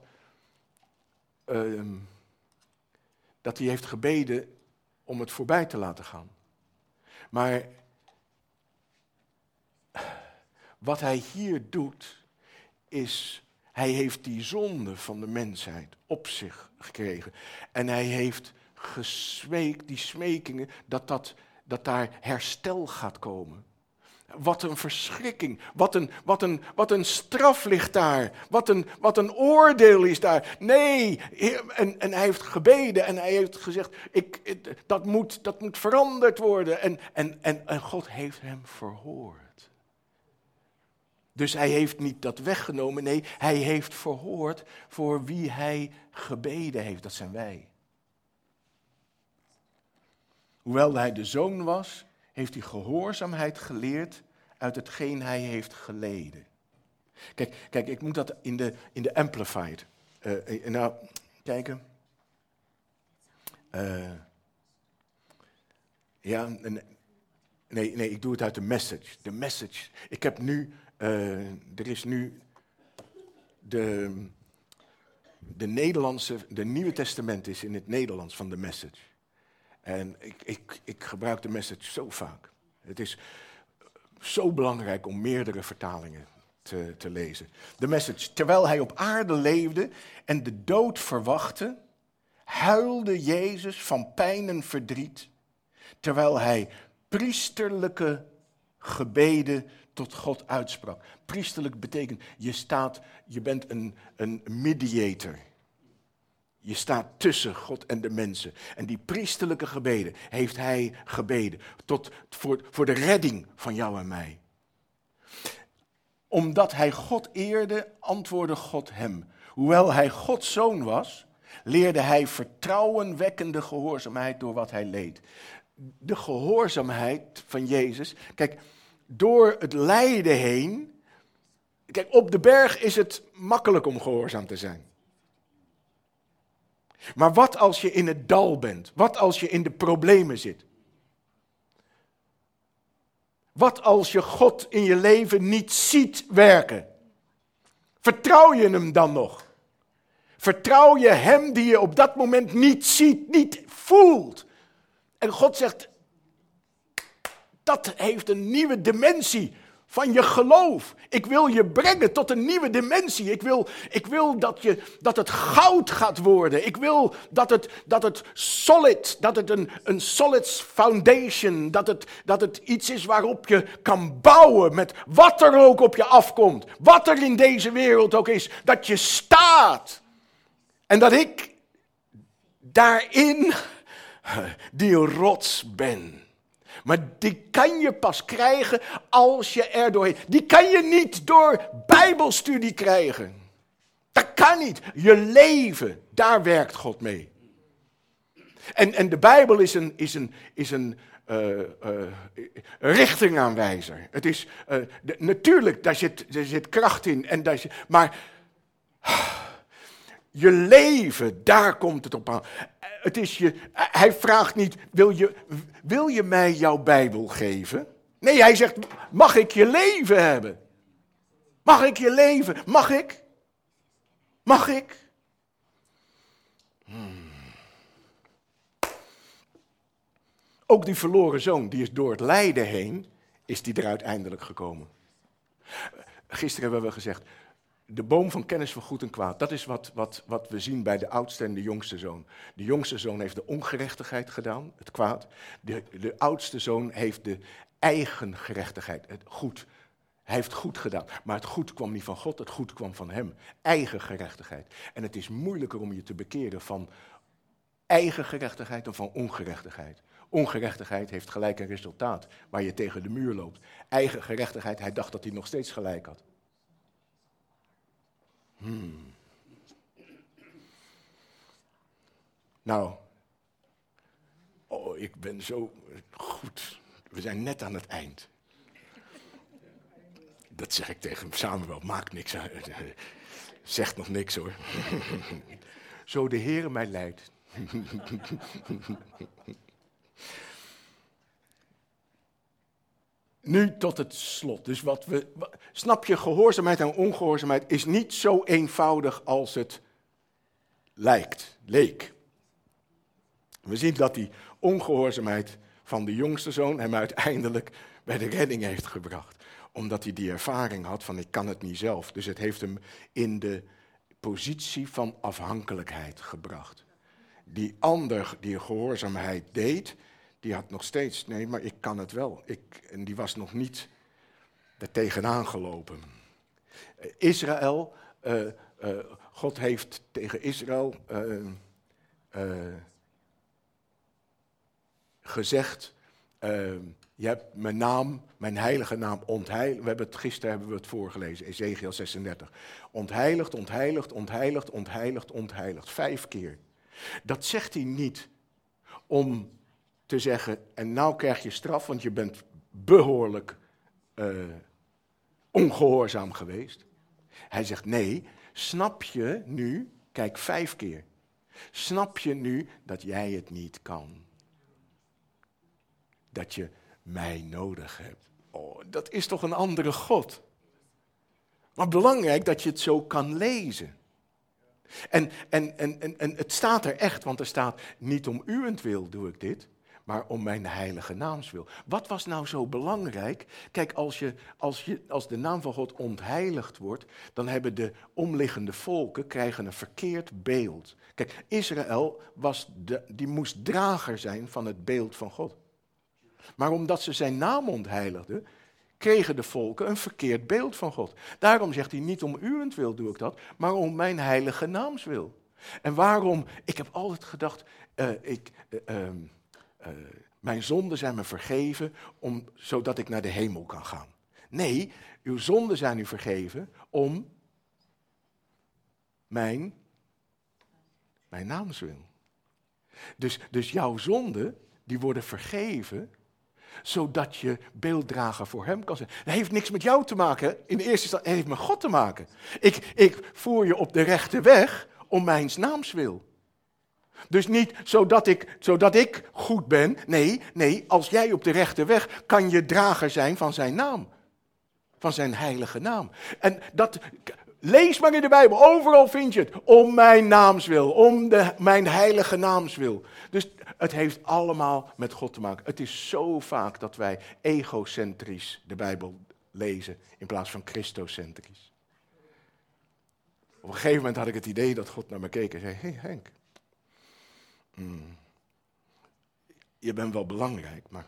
hij heeft gebeden om het voorbij te laten gaan. Maar wat hij hier doet, is, hij heeft die zonde van de mensheid op zich gekregen. En hij heeft gesmeekt, die smekingen, dat daar herstel gaat komen. Wat een verschrikking, wat een straf ligt daar, wat een oordeel is daar. Nee, en hij heeft gebeden en hij heeft gezegd, dat moet veranderd worden. En God heeft hem verhoord. Dus hij heeft niet dat weggenomen, nee, hij heeft verhoord voor wie hij gebeden heeft, dat zijn wij. Hoewel hij de zoon was, heeft hij gehoorzaamheid geleerd uit hetgeen hij heeft geleden. Kijk, ik moet dat in de Amplified. Nou, kijken. Nee, ik doe het uit de Message. De Message. Ik heb nu, er is nu de Nederlandse, de Nieuwe Testament is in het Nederlands van de Message. En ik gebruik de Message zo vaak. Het is zo belangrijk om meerdere vertalingen te lezen. De Message. Terwijl hij op aarde leefde en de dood verwachtte, huilde Jezus van pijn en verdriet, terwijl hij priesterlijke gebeden tot God uitsprak. Priesterlijk betekent, je bent een mediator. Je staat tussen God en de mensen. En die priesterlijke gebeden heeft hij gebeden. Voor de redding van jou en mij. Omdat hij God eerde, antwoordde God hem. Hoewel hij Gods zoon was, leerde hij vertrouwenwekkende gehoorzaamheid door wat hij leed. De gehoorzaamheid van Jezus. Kijk, door het lijden heen. Kijk, op de berg is het makkelijk om gehoorzaam te zijn. Maar wat als je in het dal bent? Wat als je in de problemen zit? Wat als je God in je leven niet ziet werken? Vertrouw je hem dan nog? Vertrouw je hem die je op dat moment niet ziet, niet voelt? En God zegt, dat heeft een nieuwe dimensie van je geloof. Ik wil je brengen tot een nieuwe dimensie. Ik wil dat het goud gaat worden. Ik wil dat het solid, dat het een solid foundation, dat het iets is waarop je kan bouwen met wat er ook op je afkomt. Wat er in deze wereld ook is, dat je staat. En dat ik daarin die rots ben. Maar die kan je pas krijgen als je er doorheen. Die kan je niet door bijbelstudie krijgen. Dat kan niet. Je leven, daar werkt God mee. En de Bijbel is een richtingaanwijzer. Het is, natuurlijk, daar zit kracht in. Maar je leven, daar komt het op aan. Hij vraagt niet, wil je mij jouw Bijbel geven? Nee, hij zegt, mag ik je leven hebben? Mag ik je leven? Mag ik? Mag ik? Ook die verloren zoon, die is door het lijden heen, is die er uiteindelijk gekomen. Gisteren hebben we gezegd, de boom van kennis van goed en kwaad, dat is wat we zien bij de oudste en de jongste zoon. De jongste zoon heeft de ongerechtigheid gedaan, het kwaad. De oudste zoon heeft de eigen gerechtigheid, het goed. Hij heeft goed gedaan, maar het goed kwam niet van God, het goed kwam van hem. Eigen gerechtigheid. En het is moeilijker om je te bekeren van eigen gerechtigheid dan van ongerechtigheid. Ongerechtigheid heeft gelijk een resultaat waar je tegen de muur loopt. Eigen gerechtigheid, hij dacht dat hij nog steeds gelijk had. Nou, ik ben zo goed. We zijn net aan het eind. Dat zeg ik tegen Samuel, maakt niks uit. Zegt nog niks hoor. Zo de Heere mij leidt. Nu tot het slot. Dus snap je, gehoorzaamheid en ongehoorzaamheid is niet zo eenvoudig als het leek. We zien dat die ongehoorzaamheid van de jongste zoon hem uiteindelijk bij de redding heeft gebracht. Omdat hij die ervaring had van ik kan het niet zelf. Dus het heeft hem in de positie van afhankelijkheid gebracht. Die ander die gehoorzaamheid deed, die had nog steeds, nee, maar ik kan het wel. En die was nog niet er tegenaan gelopen. Israël, God heeft tegen Israël gezegd, je hebt mijn naam, mijn heilige naam ontheiligd. Gisteren hebben we het voorgelezen, Ezekiel 36. Ontheiligd, ontheiligd, ontheiligd, ontheiligd, ontheiligd. 5 keer. Dat zegt hij niet om te zeggen, en nou krijg je straf, want je bent behoorlijk ongehoorzaam geweest. Hij zegt, nee, snap je nu, kijk 5 keer. Snap je nu dat jij het niet kan? Dat je mij nodig hebt. Oh, dat is toch een andere God. Maar belangrijk dat je het zo kan lezen. En het staat er echt, want er staat, niet om uwentwil doe ik dit, maar om mijn heilige naamswil. Wat was nou zo belangrijk? Kijk, als de naam van God ontheiligd wordt, dan hebben de omliggende volken krijgen een verkeerd beeld. Kijk, Israël die moest drager zijn van het beeld van God. Maar omdat ze zijn naam ontheiligden, kregen de volken een verkeerd beeld van God. Daarom zegt hij, niet om uwentwil doe ik dat, maar om mijn heilige naamswil. En waarom? Ik heb altijd gedacht, mijn zonden zijn me vergeven, zodat ik naar de hemel kan gaan. Nee, uw zonden zijn u vergeven om mijn naamswil. Dus jouw zonden, die worden vergeven, zodat je beelddrager voor hem kan zijn. Dat heeft niks met jou te maken. In de eerste instantie, het heeft met God te maken. Ik voer je op de rechte weg om mijn naamswil. Dus niet zodat ik goed ben. Nee, als jij op de rechte weg, kan je drager zijn van zijn naam. Van zijn heilige naam. En Lees maar in de Bijbel, overal vind je het. Om mijn naamswil, om mijn heilige naamswil. Dus het heeft allemaal met God te maken. Het is zo vaak dat wij egocentrisch de Bijbel lezen in plaats van christocentrisch. Op een gegeven moment had ik het idee dat God naar me keek en zei, hey Henk, je bent wel belangrijk, maar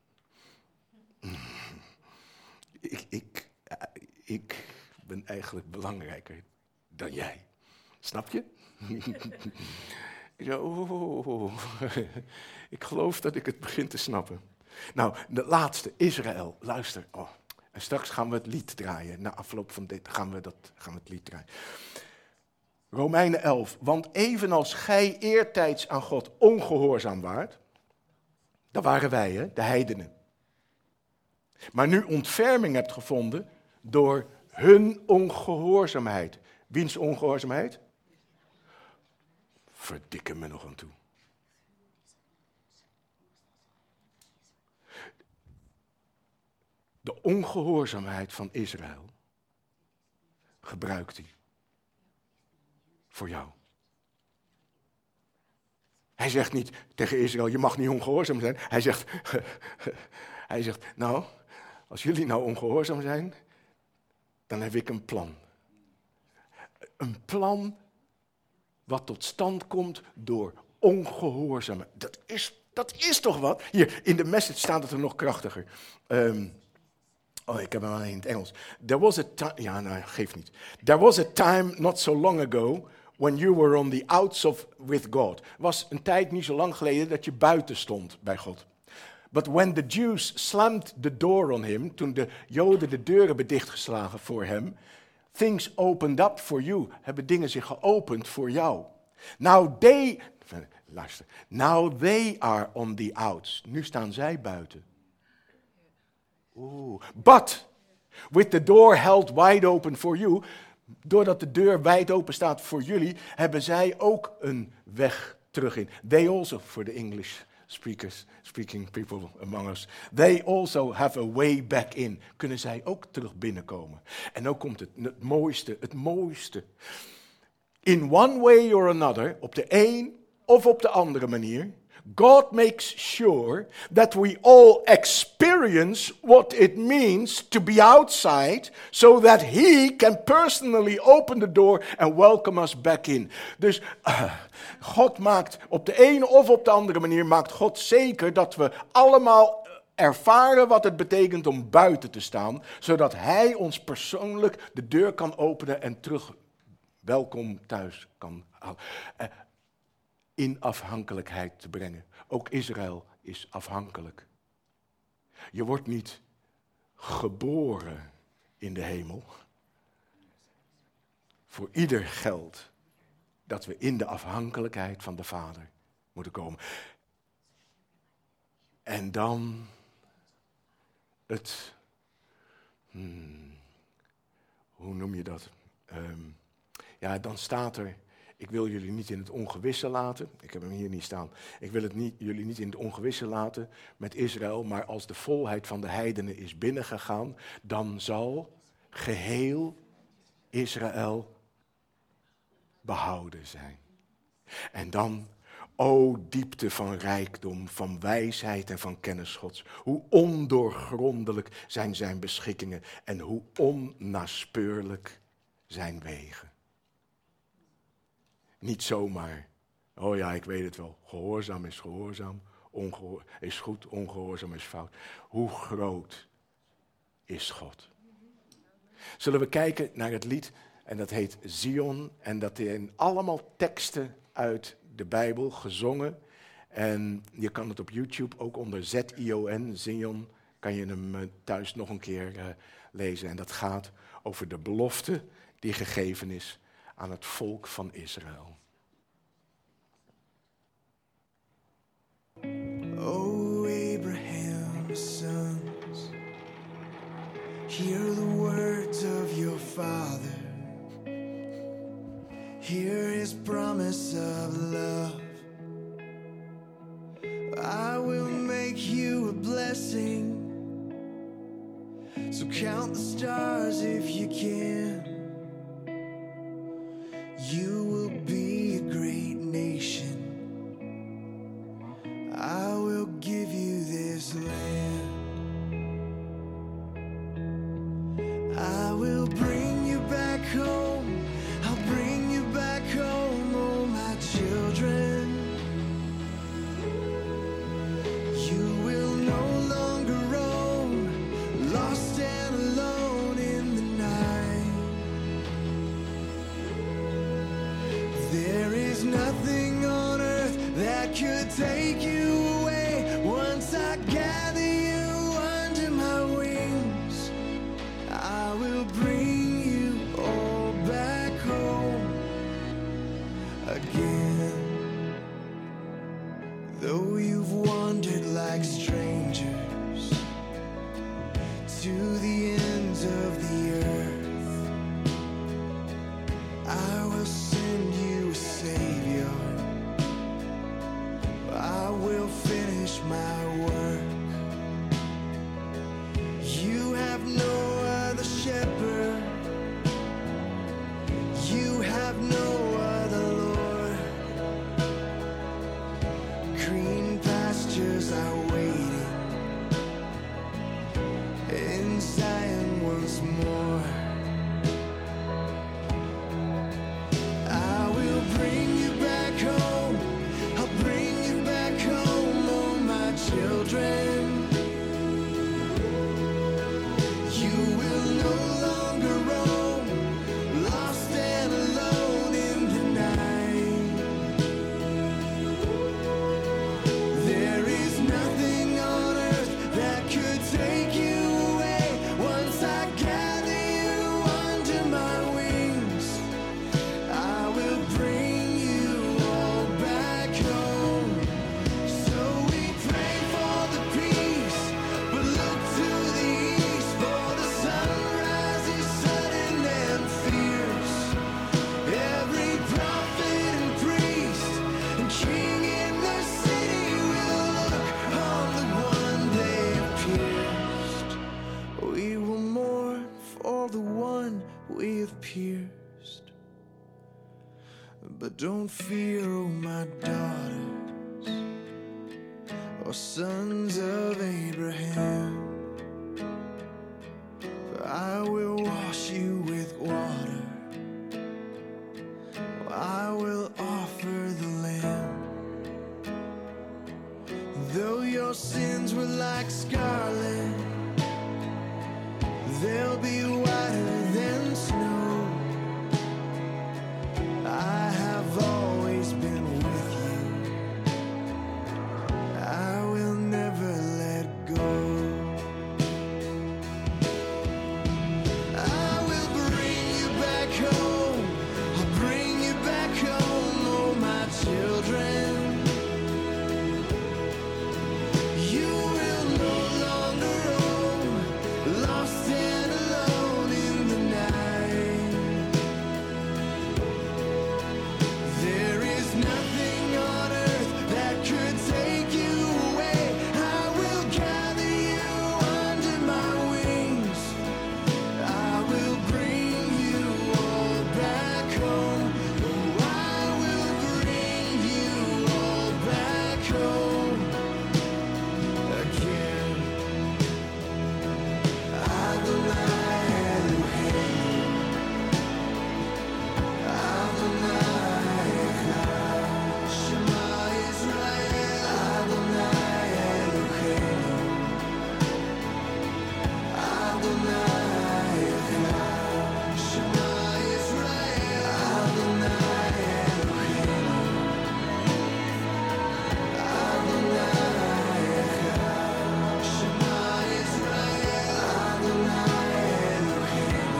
ik ben eigenlijk belangrijker dan jij. Snap je? Ik zei, ik geloof dat ik het begin te snappen. Nou, de laatste, Israël. Luister. Oh. En straks gaan we het lied draaien. Na afloop van dit gaan we het lied draaien. Romeinen 11. Want evenals gij eertijds aan God ongehoorzaam waart. Dat waren wij, hè, de heidenen. Maar nu ontferming hebt gevonden door hun ongehoorzaamheid. Wiens ongehoorzaamheid? Verdikke me nog aan toe. De ongehoorzaamheid van Israël gebruikt hij voor jou. Hij zegt niet tegen Israël, je mag niet ongehoorzaam zijn. Hij zegt, nou, als jullie nou ongehoorzaam zijn, dan heb ik een plan. Een plan wat tot stand komt door ongehoorzaamheid. Dat is toch wat? Hier, in de message staat het er nog krachtiger. Ik heb hem alleen in het Engels. There was a time, geeft niet. There was a time not so long ago when you were on the outs with God. Was een tijd niet zo lang geleden dat je buiten stond bij God. But when the Jews slammed the door on him, toen de Joden de deuren hebben dichtgeslagen voor hem, things opened up for you. Hebben dingen zich geopend voor jou. Now they are on the outs. Nu staan zij buiten. But with the door held wide open for you, doordat de deur wijd open staat voor jullie, hebben zij ook een weg terug in. They also, for the English speaking people among us, they also have a way back in. Kunnen zij ook terug binnenkomen. En dan komt het mooiste. In one way or another, op de een of op de andere manier, God makes sure that we all experience what it means to be outside, so that He can personally open the door and welcome us back in. Dus God maakt op de ene of op de andere manier, maakt God zeker dat we allemaal ervaren wat het betekent om buiten te staan, zodat Hij ons persoonlijk de deur kan openen en terug welkom thuis kan halen. In afhankelijkheid te brengen. Ook Israël is afhankelijk. Je wordt niet geboren in de hemel. Voor ieder geldt dat we in de afhankelijkheid van de Vader moeten komen. En dan hoe noem je dat? Dan staat er, ik wil jullie niet in het ongewisse laten. Ik heb hem hier niet staan. Ik wil jullie niet in het ongewisse laten met Israël. Maar als de volheid van de heidenen is binnengegaan, dan zal geheel Israël behouden zijn. En dan, o diepte van rijkdom, van wijsheid en van kennis Gods. Hoe ondoorgrondelijk zijn zijn beschikkingen en hoe onnaspeurlijk zijn wegen. Niet zomaar, ik weet het wel, gehoorzaam is gehoorzaam, is goed, ongehoorzaam is fout. Hoe groot is God? Zullen we kijken naar het lied, en dat heet Zion, en dat zijn allemaal teksten uit de Bijbel gezongen. En je kan het op YouTube ook onder Z-I-O-N, Zion, kan je hem thuis nog een keer lezen. En dat gaat over de belofte die gegeven is aan het volk van Israël. O Abraham's sons, hear the words of your father. Hear his promise of love. I will make you a blessing. So count the stars if you can. pierced. But don't fear, oh my daughters, or sons of Abraham, for I will wash you with water, I will offer the Lamb. Though your sins were like scarlet, they'll be whiter than snow. I have always been with you, I will never let go. I will bring you back home, I'll bring you back home, oh my children. You will no longer roam, lost and alone in the night. There is nothing on earth that could take you away. I will gather you under my wings, I will bring you all back home. Oh, I will bring you all back home again. Adonai Elohim, Adonai Echad, Shema Israel, Adonai Elohim, Adonai Echad, Shema Israel, Adonai Elohim, Adonai Echad, Shema Israel, Adonai Elohim,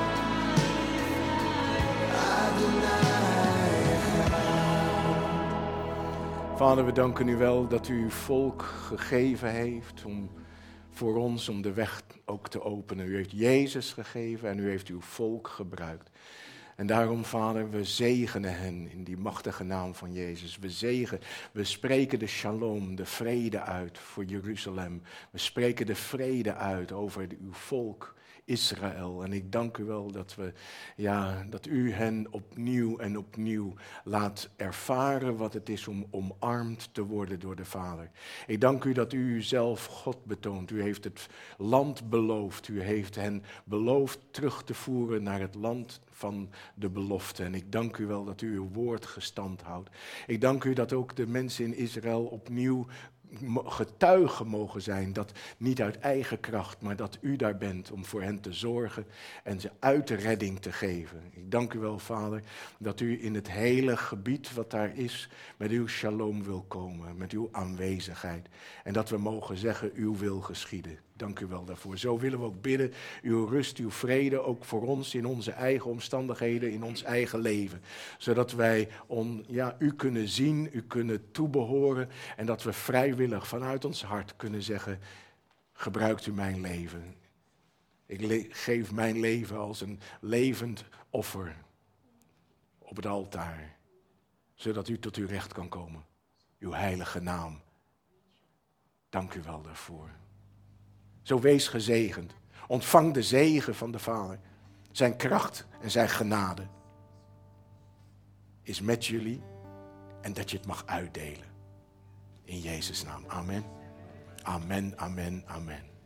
Adonai Echad. Vader, we danken u wel dat u uw volk gegeven heeft voor ons om de weg ook te openen. U heeft Jezus gegeven en u heeft uw volk gebruikt. En daarom, Vader, we zegenen hen in die machtige naam van Jezus. We spreken de shalom, de vrede uit voor Jeruzalem. We spreken de vrede uit over uw volk Israël. En ik dank u wel dat u hen opnieuw en opnieuw laat ervaren wat het is om omarmd te worden door de Vader. Ik dank u dat u zelf God betoont. U heeft het land beloofd. U heeft hen beloofd terug te voeren naar het land van de belofte. En ik dank u wel dat u uw woord gestand houdt. Ik dank u dat ook de mensen in Israël opnieuw getuigen mogen zijn, dat niet uit eigen kracht, maar dat u daar bent om voor hen te zorgen en ze uit de redding te geven. Ik dank u wel, Vader, dat u in het hele gebied wat daar is, met uw shalom wil komen, met uw aanwezigheid. En dat we mogen zeggen, uw wil geschieden. Dank u wel daarvoor. Zo willen we ook bidden, uw rust, uw vrede, ook voor ons in onze eigen omstandigheden, in ons eigen leven. Zodat wij u kunnen zien, u kunnen toebehoren en dat we vrijwillig vanuit ons hart kunnen zeggen, gebruikt u mijn leven. Ik geef mijn leven als een levend offer op het altaar, zodat u tot uw recht kan komen. Uw heilige naam. Dank u wel daarvoor. Zo wees gezegend. Ontvang de zegen van de Vader. Zijn kracht en zijn genade is met jullie en dat je het mag uitdelen. In Jezus' naam. Amen. Amen, amen, amen.